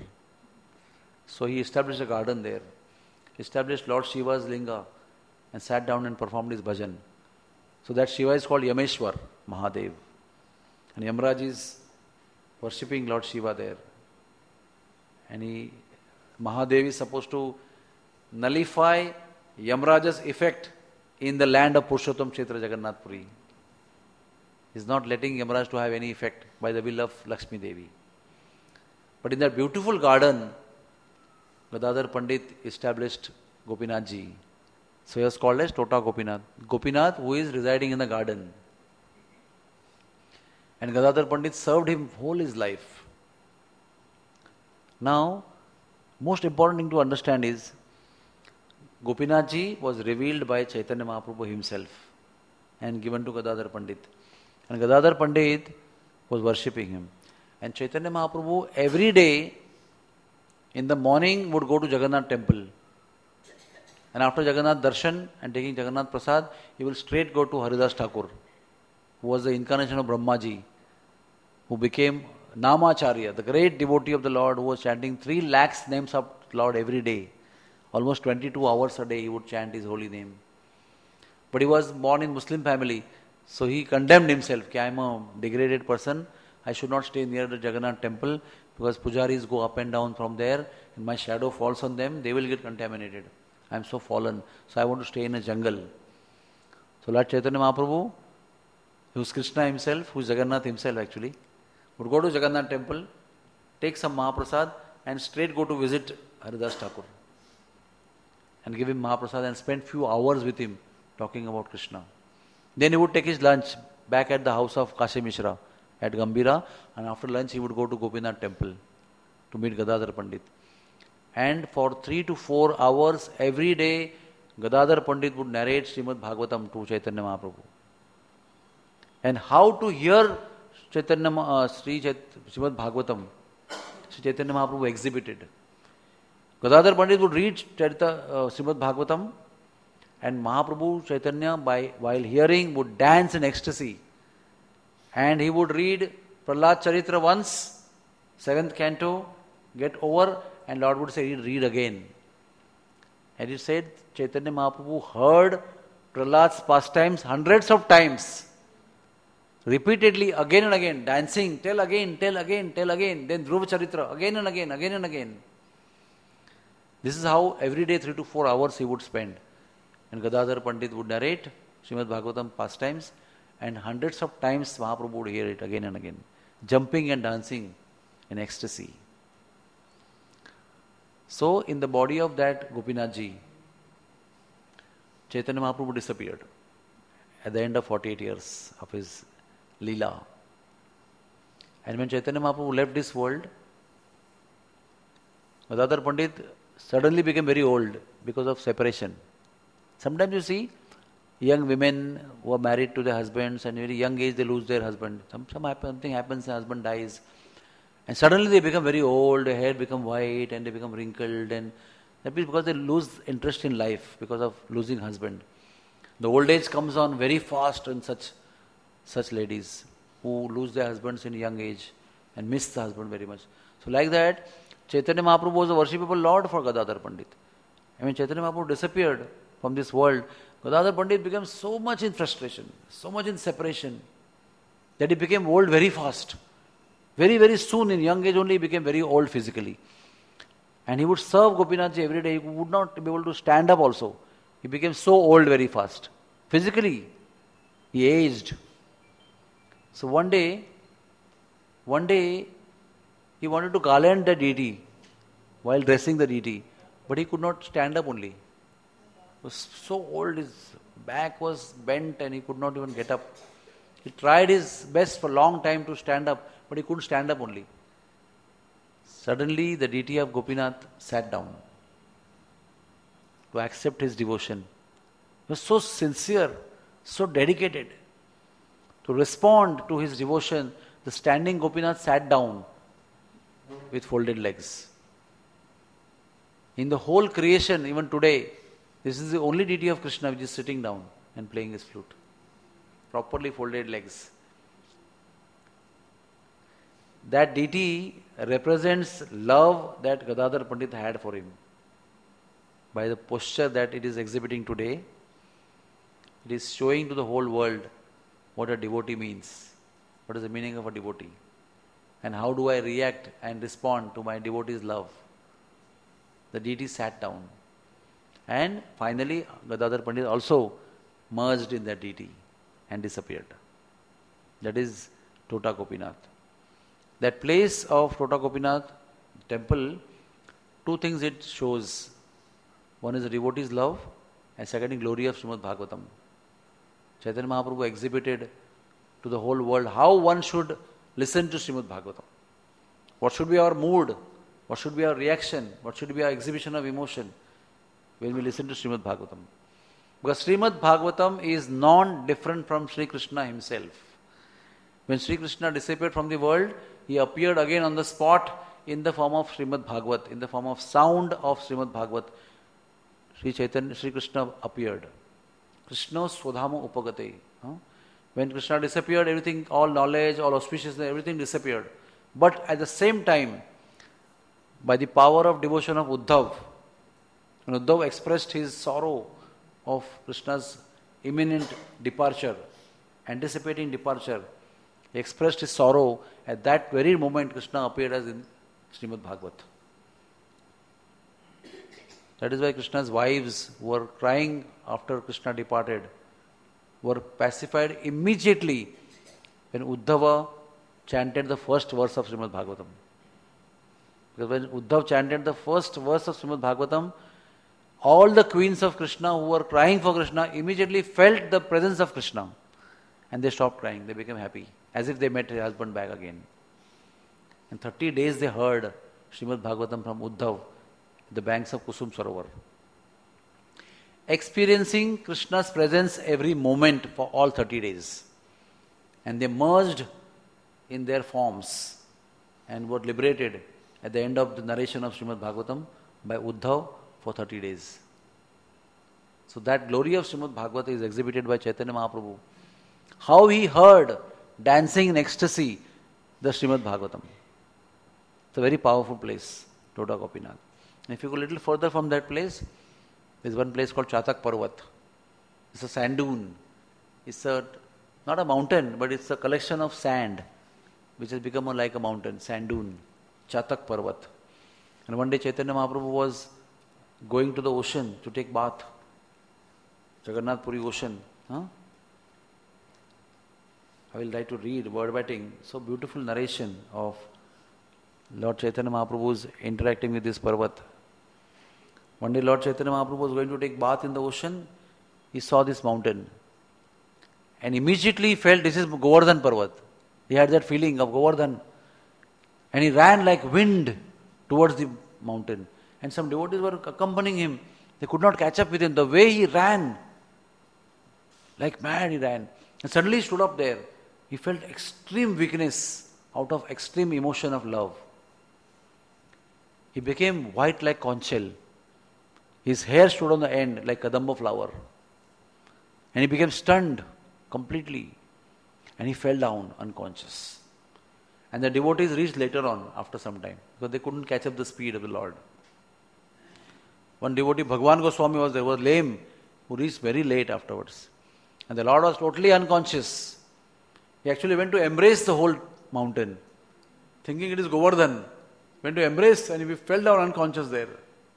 S1: So he established a garden there, established Lord Shiva's linga and sat down and performed his bhajan. So that Shiva is called Yameshwar, Mahadev. And Yamraj is worshipping Lord Shiva there. And he, Mahadev is supposed to nullify Yamraj's effect in the land of Purushottam Kshetra Jagannath Puri. He is not letting Yamraj to have any effect by the will of Lakshmi Devi. But in that beautiful garden, Gadadhar Pandit established Gopinathji. So he was called as Tota Gopinath. Gopinath who is residing in the garden. And Gadadhar Pandit served him whole his life. Now, most important thing to understand is, Gopinathji was revealed by Chaitanya Mahaprabhu himself and given to Gadadhar Pandit. And Gadadhar Pandit was worshipping him. And Chaitanya Mahaprabhu every day in the morning would go to Jagannath temple. And after Jagannath darshan and taking Jagannath prasad, he will straight go to Haridas Thakur, who was the incarnation of Brahmaji, who became Namacharya, the great devotee of the Lord, who was chanting three lakhs names of Lord every day. Almost twenty-two hours a day he would chant his holy name. But he was born in Muslim family. So he condemned himself, that I am a degraded person. I should not stay near the Jagannath temple because pujaris go up and down from there and my shadow falls on them. They will get contaminated. I am so fallen. So I want to stay in a jungle. So Lord Chaitanya Mahaprabhu, who is Krishna himself, who is Jagannath himself actually, would go to Jagannath temple, take some Mahaprasad and straight go to visit Haridas Thakur and give him Mahaprasad and spend few hours with him talking about Krishna. Then he would take his lunch back at the house of Kashi Mishra at Gambhira, and after lunch he would go to Gopinath temple to meet Gadadhar Pandit. And for three to four hours every day, Gadadhar Pandit would narrate Srimad Bhagavatam to Chaitanya Mahaprabhu. And how to hear Chaitanya, uh, Sri Chait, Srimad Bhagavatam, Sri Chaitanya Mahaprabhu exhibited. Gadadhar Pandit would read Chaitanya, uh, Srimad Bhagavatam, and Mahaprabhu Chaitanya, by, while hearing, would dance in ecstasy. And he would read Prahlad Charitra once, seventh canto, get over, and Lord would say, read again. And he said, Chaitanya Mahaprabhu heard Prahlad's pastimes hundreds of times, repeatedly, again and again, dancing, tell again, tell again, tell again, then Dhruva Charitra, again and again, again and again. This is how every day three to four hours he would spend. And Gadadhar Pandit would narrate Srimad Bhagavatam pastimes, and hundreds of times Mahaprabhu would hear it again and again, jumping and dancing in ecstasy. So, in the body of that Gopinathji, Chaitanya Mahaprabhu disappeared at the end of forty-eight years of his Leela. And when Chaitanya Mahaprabhu left this world, Gadadhar Pandit suddenly became very old because of separation. Sometimes you see young women who are married to their husbands, and very young age they lose their husband. Some, some happen, something happens, the husband dies. And suddenly they become very old, their hair become white and they become wrinkled, and that is because they lose interest in life because of losing husband. The old age comes on very fast in such such ladies who lose their husbands in young age and miss the husband very much. So like that, Chaitanya Mahaprabhu was a worshipable Lord for Gadadhar Pandit. I mean, Chaitanya Mahaprabhu disappeared from this world. Gadadhar Pandit became so much in frustration, so much in separation, that he became old very fast. Very, very soon, in young age only, he became very old physically. And he would serve Gopinathji every day. He would not be able to stand up also. He became so old very fast. Physically, he aged. So one day, one day, he wanted to garland the deity while dressing the deity. But he could not stand up only. He was so old, his back was bent and he could not even get up. He tried his best for a long time to stand up, but he couldn't stand up only. Suddenly, the deity of Gopinath sat down to accept his devotion. He was so sincere, so dedicated. To respond to his devotion, the standing Gopinath sat down with folded legs. In the whole creation, even today, this is the only deity of Krishna which is sitting down and playing his flute. Properly folded legs. That deity represents love that Gadadhar Pandit had for him. By the posture that it is exhibiting today, it is showing to the whole world what a devotee means. What is the meaning of a devotee? And how do I react and respond to my devotee's love? The deity sat down. And finally, Gadadhar Pandit also merged in that deity and disappeared. That is Tota Gopinath. That place of Tota Gopinath temple, two things it shows. One is the devotee's love, and second is glory of Srimad Bhagavatam. Chaitanya Mahaprabhu exhibited to the whole world how one should listen to Srimad Bhagavatam. What should be our mood? What should be our reaction? What should be our exhibition of emotion when we listen to Srimad Bhagavatam? Because Srimad Bhagavatam is non-different from Sri Krishna himself. When Sri Krishna disappeared from the world, he appeared again on the spot in the form of Srimad Bhagavat, in the form of sound of Srimad Bhagavat. Sri Chaitanya, Sri Krishna appeared. Krishna Swadhama Upagate. Huh? When Krishna disappeared, everything, all knowledge, all auspiciousness, everything disappeared. But at the same time, by the power of devotion of Uddhav, when Uddhav expressed his sorrow of Krishna's imminent departure, anticipating departure, he expressed his sorrow. At that very moment, Krishna appeared as in Srimad Bhagavat. That is why Krishna's wives who were crying after Krishna departed were pacified immediately when Uddhava chanted the first verse of Srimad Bhagavatam. Because when Uddhava chanted the first verse of Srimad Bhagavatam, all the queens of Krishna who were crying for Krishna immediately felt the presence of Krishna. And they stopped crying. They became happy, as if they met their husband back again. In thirty days they heard Srimad Bhagavatam from Uddhava at the banks of Kusum Sarovar. Experiencing Krishna's presence every moment for all thirty days. And they merged in their forms and were liberated at the end of the narration of Srimad Bhagavatam by Uddhava for thirty days. So that glory of Srimad Bhagavatam is exhibited by Chaitanya Mahaprabhu. How he heard dancing in ecstasy the Srimad Bhagavatam. It's a very powerful place, Tota Gopinath. And if you go a little further from that place, there's one place called Chatak Parvat. It's a sand dune. It's a, not a mountain, but it's a collection of sand which has become a, like a mountain, sand dune. Chatak Parvat. And one day Chaitanya Mahaprabhu was going to the ocean to take bath. Jagannath Puri ocean. Huh? I will try to read word by thing. So beautiful narration of Lord Chaitanya Mahaprabhu's interacting with this Parvat. One day Lord Chaitanya Mahaprabhu was going to take bath in the ocean. He saw this mountain. And immediately he felt this is Govardhan Parvat. He had that feeling of Govardhan. And he ran like wind towards the mountain. And some devotees were accompanying him. They could not catch up with him. The way he ran, like mad he ran. And suddenly he stood up there. He felt extreme weakness out of extreme emotion of love. He became white like conch shell. His hair stood on the end like kadamba flower. And he became stunned completely. And he fell down unconscious. And the devotees reached later on after some time because they couldn't catch up the speed of the Lord. One devotee, Bhagwan Goswami, was there, was lame, who reached very late afterwards. And the Lord was totally unconscious. He actually went to embrace the whole mountain, thinking it is Govardhan. Went to embrace and he fell down unconscious there.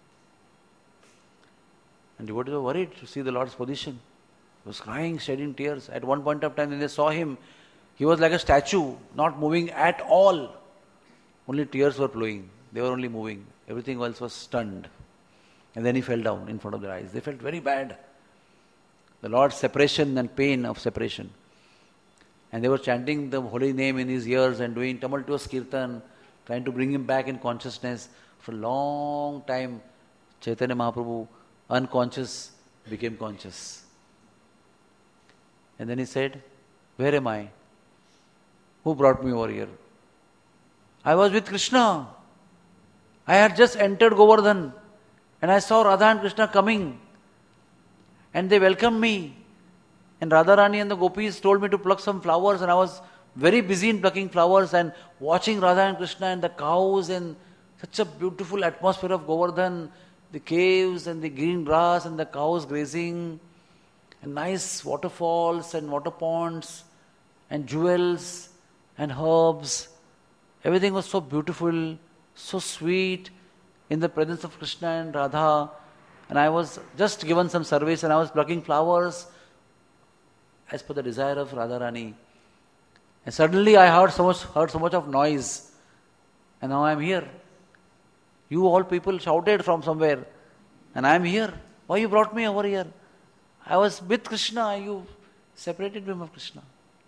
S1: And devotees were worried to see the Lord's position. He was crying, shedding tears. At one point of time when they saw him, he was like a statue, not moving at all. Only tears were flowing. They were only moving. Everything else was stunned. And then he fell down in front of their eyes. They felt very bad. The Lord's separation and pain of separation. And they were chanting the holy name in his ears and doing tumultuous kirtan, trying to bring him back in consciousness. For a long time, Chaitanya Mahaprabhu, unconscious, became conscious. And then he said, where am I? Who brought me over here? I was with Krishna. I had just entered Govardhan. And I saw Radha and Krishna coming. And they welcomed me. And Radharani and the gopis told me to pluck some flowers. And I was very busy in plucking flowers and watching Radha and Krishna and the cows and such a beautiful atmosphere of Govardhan. The caves and the green grass and the cows grazing. And nice waterfalls and water ponds. And jewels and herbs. Everything was so beautiful, so sweet, in the presence of Krishna and Radha. And I was just given some service and I was plucking flowers as per the desire of Radharani. And suddenly I heard so much, heard so much of noise. And now I am here. You all people shouted from somewhere. And I am here. Why you brought me over here? I was with Krishna. You separated me from Krishna.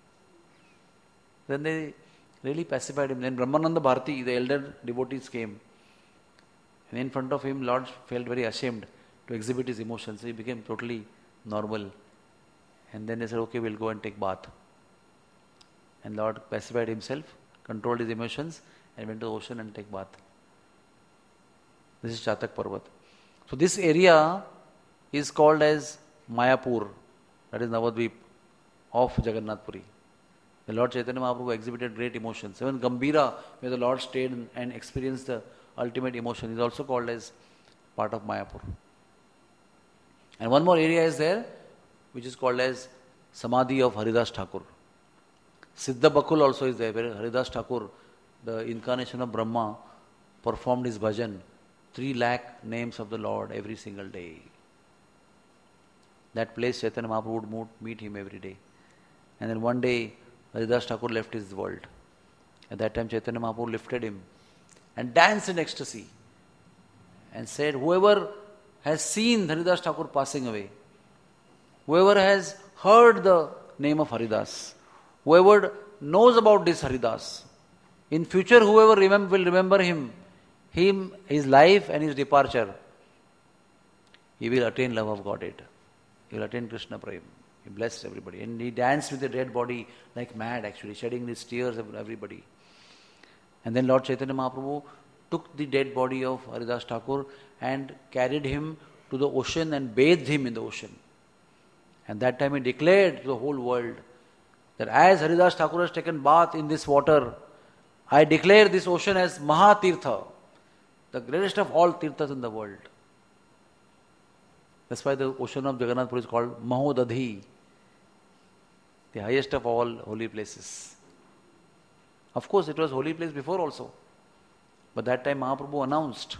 S1: Then they really pacified him. Then Brahmananda Bharati, the elder devotees, came. And in front of him, Lord felt very ashamed to exhibit his emotions. So he became totally normal. And then they said, okay, we'll go and take bath. And Lord pacified himself, controlled his emotions, and went to the ocean and take bath. This is Chatak Parvat. So this area is called as Mayapur, that is Navadvip of Jagannath Puri. The Lord Chaitanya Mahaprabhu exhibited great emotions. Even Gambhira, where the Lord stayed and experienced the ultimate emotion, is also called as part of Mayapur. And one more area is there, which is called as Samadhi of Haridas Thakur. Siddha Bakul also is there, where Haridas Thakur, the incarnation of Brahma, performed his bhajan, three lakh names of the Lord every single day. That place Chaitanya Mahaprabhu would meet him every day. And then one day, Haridas Thakur left his world. At that time, Chaitanya Mahaprabhu lifted him and danced in ecstasy and said, whoever has seen Haridas Thakur passing away, whoever has heard the name of Haridas, whoever knows about this Haridas, in future whoever remember, will remember him, him, his life and his departure, he will attain love of Godhead. He will attain Krishna Prem. He blessed everybody. And he danced with the dead body like mad actually, shedding his tears of everybody. And then Lord Chaitanya Mahaprabhu took the dead body of Haridas Thakur and carried him to the ocean and bathed him in the ocean. And that time he declared to the whole world that as Haridas Thakur has taken bath in this water, I declare this ocean as Mahatirtha, the greatest of all tirthas in the world. That's why the ocean of Jagannath Puri is called Mahodadhi, the highest of all holy places. Of course, it was holy place before also. But that time Mahaprabhu announced.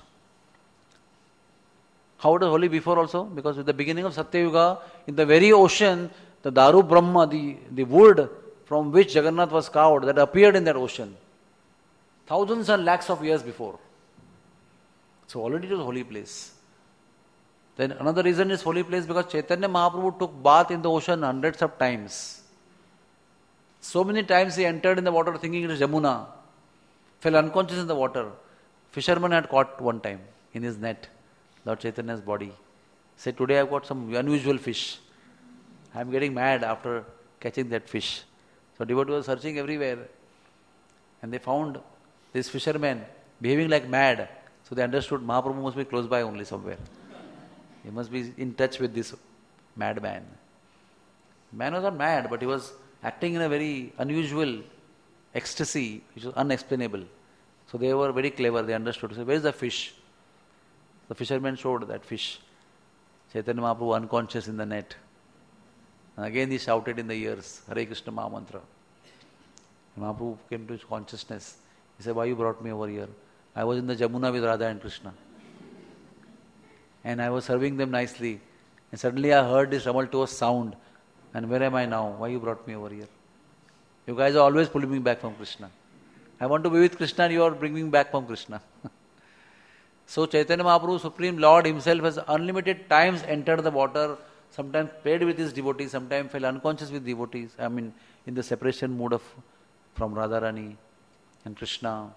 S1: How it was holy before also? Because at the beginning of Satya Yuga, in the very ocean, the Daru Brahma, the, the wood from which Jagannath was carved, that appeared in that ocean. Thousands and lakhs of years before. So already it was holy place. Then another reason is holy place because Chaitanya Mahaprabhu took bath in the ocean hundreds of times. So many times he entered in the water thinking it is Yamuna, fell unconscious in the water. Fisherman had caught one time in his net Lord Chaitanya's body. Said, today I have got some unusual fish. I am getting mad after catching that fish. So devotee was searching everywhere. And they found this fisherman behaving like mad. So they understood Mahaprabhu must be close by only somewhere. He must be in touch with this madman. Man was not mad, but he was acting in a very unusual ecstasy, which was unexplainable. So they were very clever, they understood. So where is the fish? The fisherman showed that fish. Chaitanya Mahaprabhu unconscious in the net. And again he shouted in the ears, Hare Krishna Mahamantra. Mahaprabhu came to his consciousness. He said, why you brought me over here? I was in the Jamuna with Radha and Krishna. And I was serving them nicely. And suddenly I heard this tumultuous sound. And where am I now? Why you brought me over here? You guys are always pulling me back from Krishna. I want to be with Krishna and you are bringing me back from Krishna. So Chaitanya Mahaprabhu, Supreme Lord himself has unlimited times entered the water, sometimes played with his devotees, sometimes fell unconscious with devotees. I mean, in the separation mood of from Radharani and Krishna.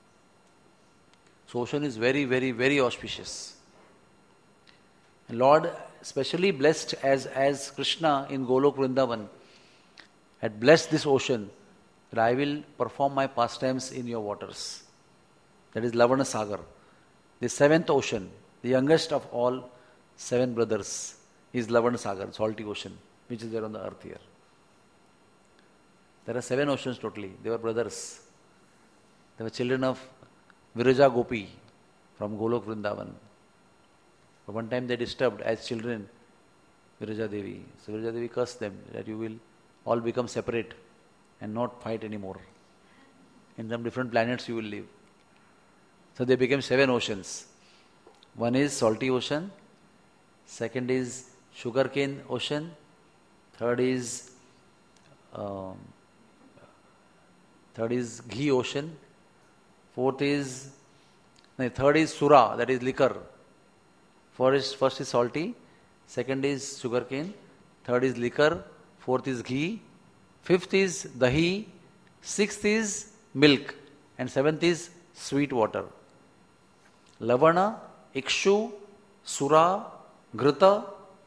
S1: So ocean is very, very, very auspicious. And Lord, especially blessed as, as Krishna in Golok Vrindavan, had blessed this ocean, that I will perform my pastimes in your waters. That is Lavana Sagar. The seventh ocean, the youngest of all seven brothers, is Lavana Sagar, salty ocean, which is there on the earth here. There are seven oceans totally. They were brothers. They were children of Viraja Gopi from Golok Vrindavan. But one time they disturbed as children Viraja Devi. So Viraja Devi cursed them that you will all become separate and not fight anymore. In some different planets you will live. So they became seven oceans. One is salty ocean. Second is sugarcane ocean. Third is um, third is ghee ocean. Fourth is no, third is sura, that is liquor. First, first is salty. Second is sugarcane. Third is liquor. Fourth is ghee. Fifth is dahi. Sixth is milk. And seventh is sweet water. Lavana, Ikshu, Sura, Grita,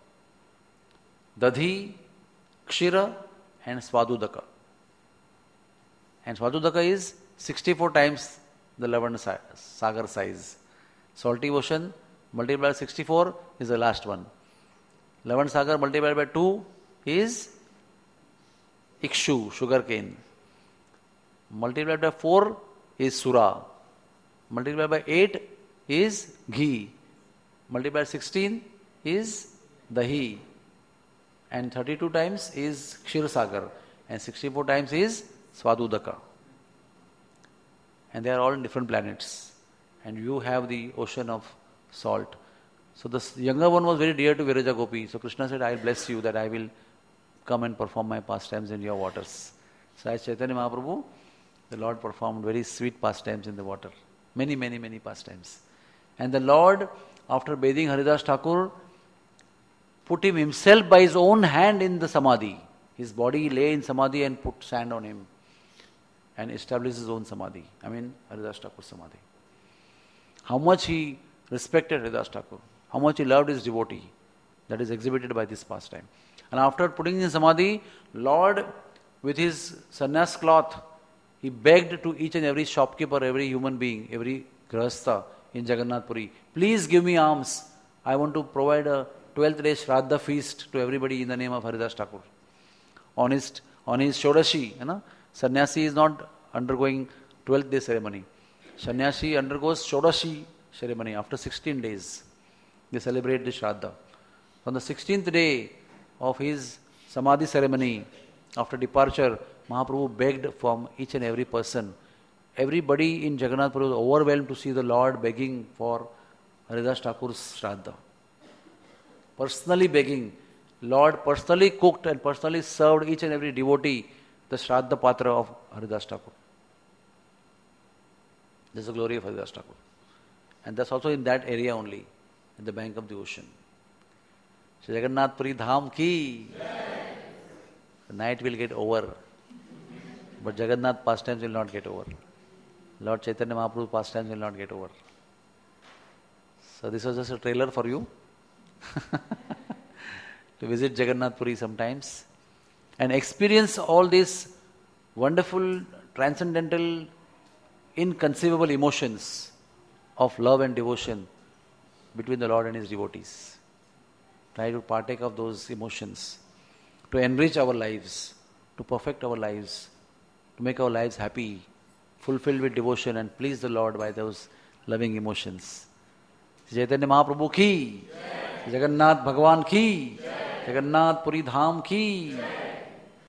S1: Dadhi, Kshira and Swadudaka. And Swadudaka is sixty-four times the Lavana Sagar size. Salty ocean multiplied by sixty-four is the last one. Lavana Sagar multiplied by two is Ikshu, sugarcane. Multiplied by four is Sura. Multiplied by eight is ghee. Multiplied by sixteen is dahi. and thirty-two times is Kshirosagar, and sixty-four times is Swadudaka. And they are all in different planets. And you have the ocean of salt. So the younger one was very dear to Viraja Gopi. So Krishna said, I will bless you that I will come and perform my pastimes in your waters. So as Chaitanya Mahaprabhu, the Lord performed very sweet pastimes in the water. Many, many, many pastimes. And the Lord, after bathing Haridas Thakur, put him himself by his own hand in the samadhi. His body lay in samadhi and put sand on him and established his own samadhi. I mean, Haridas Thakur samadhi. How much he respected Haridas Thakur, how much he loved his devotee, that is exhibited by this pastime. And after putting in samadhi, Lord, with his sannyas cloth, he begged to each and every shopkeeper, every human being, every grahastha in Jagannath Puri, please give me alms. I want to provide a twelfth day Shraddha feast to everybody in the name of Haridas Thakur. On his, on his Shodashi, you know, sannyasi is not undergoing twelfth day ceremony. Sannyasi undergoes Shodashi ceremony after sixteen days. They celebrate the Shraddha. On the sixteenth day of his Samadhi ceremony, after departure, Mahaprabhu begged from each and every person. Everybody in Jagannath Puri was overwhelmed to see the Lord begging for Haridas Thakur's Shraddha. Personally begging. Lord personally cooked and personally served each and every devotee the Shraddha Patra of Haridas Thakur. This is the glory of Haridas Thakur. And that's also in that area only, in the bank of the ocean. So Jagannath Puri Dham ki. The night will get over. But Jagannath pastimes will not get over. Lord Chaitanya Mahaprabhu's pastimes will not get over. So this was just a trailer for you to visit Jagannath Puri sometimes and experience all these wonderful, transcendental, inconceivable emotions of love and devotion between the Lord and His devotees. Try to partake of those emotions, to enrich our lives, to perfect our lives, to make our lives happy, fulfilled with devotion and please the Lord by those loving emotions. Chaitanya Mahaprabhu ki, Jagannath Bhagavan ki, Jagannath Puri Dham ki.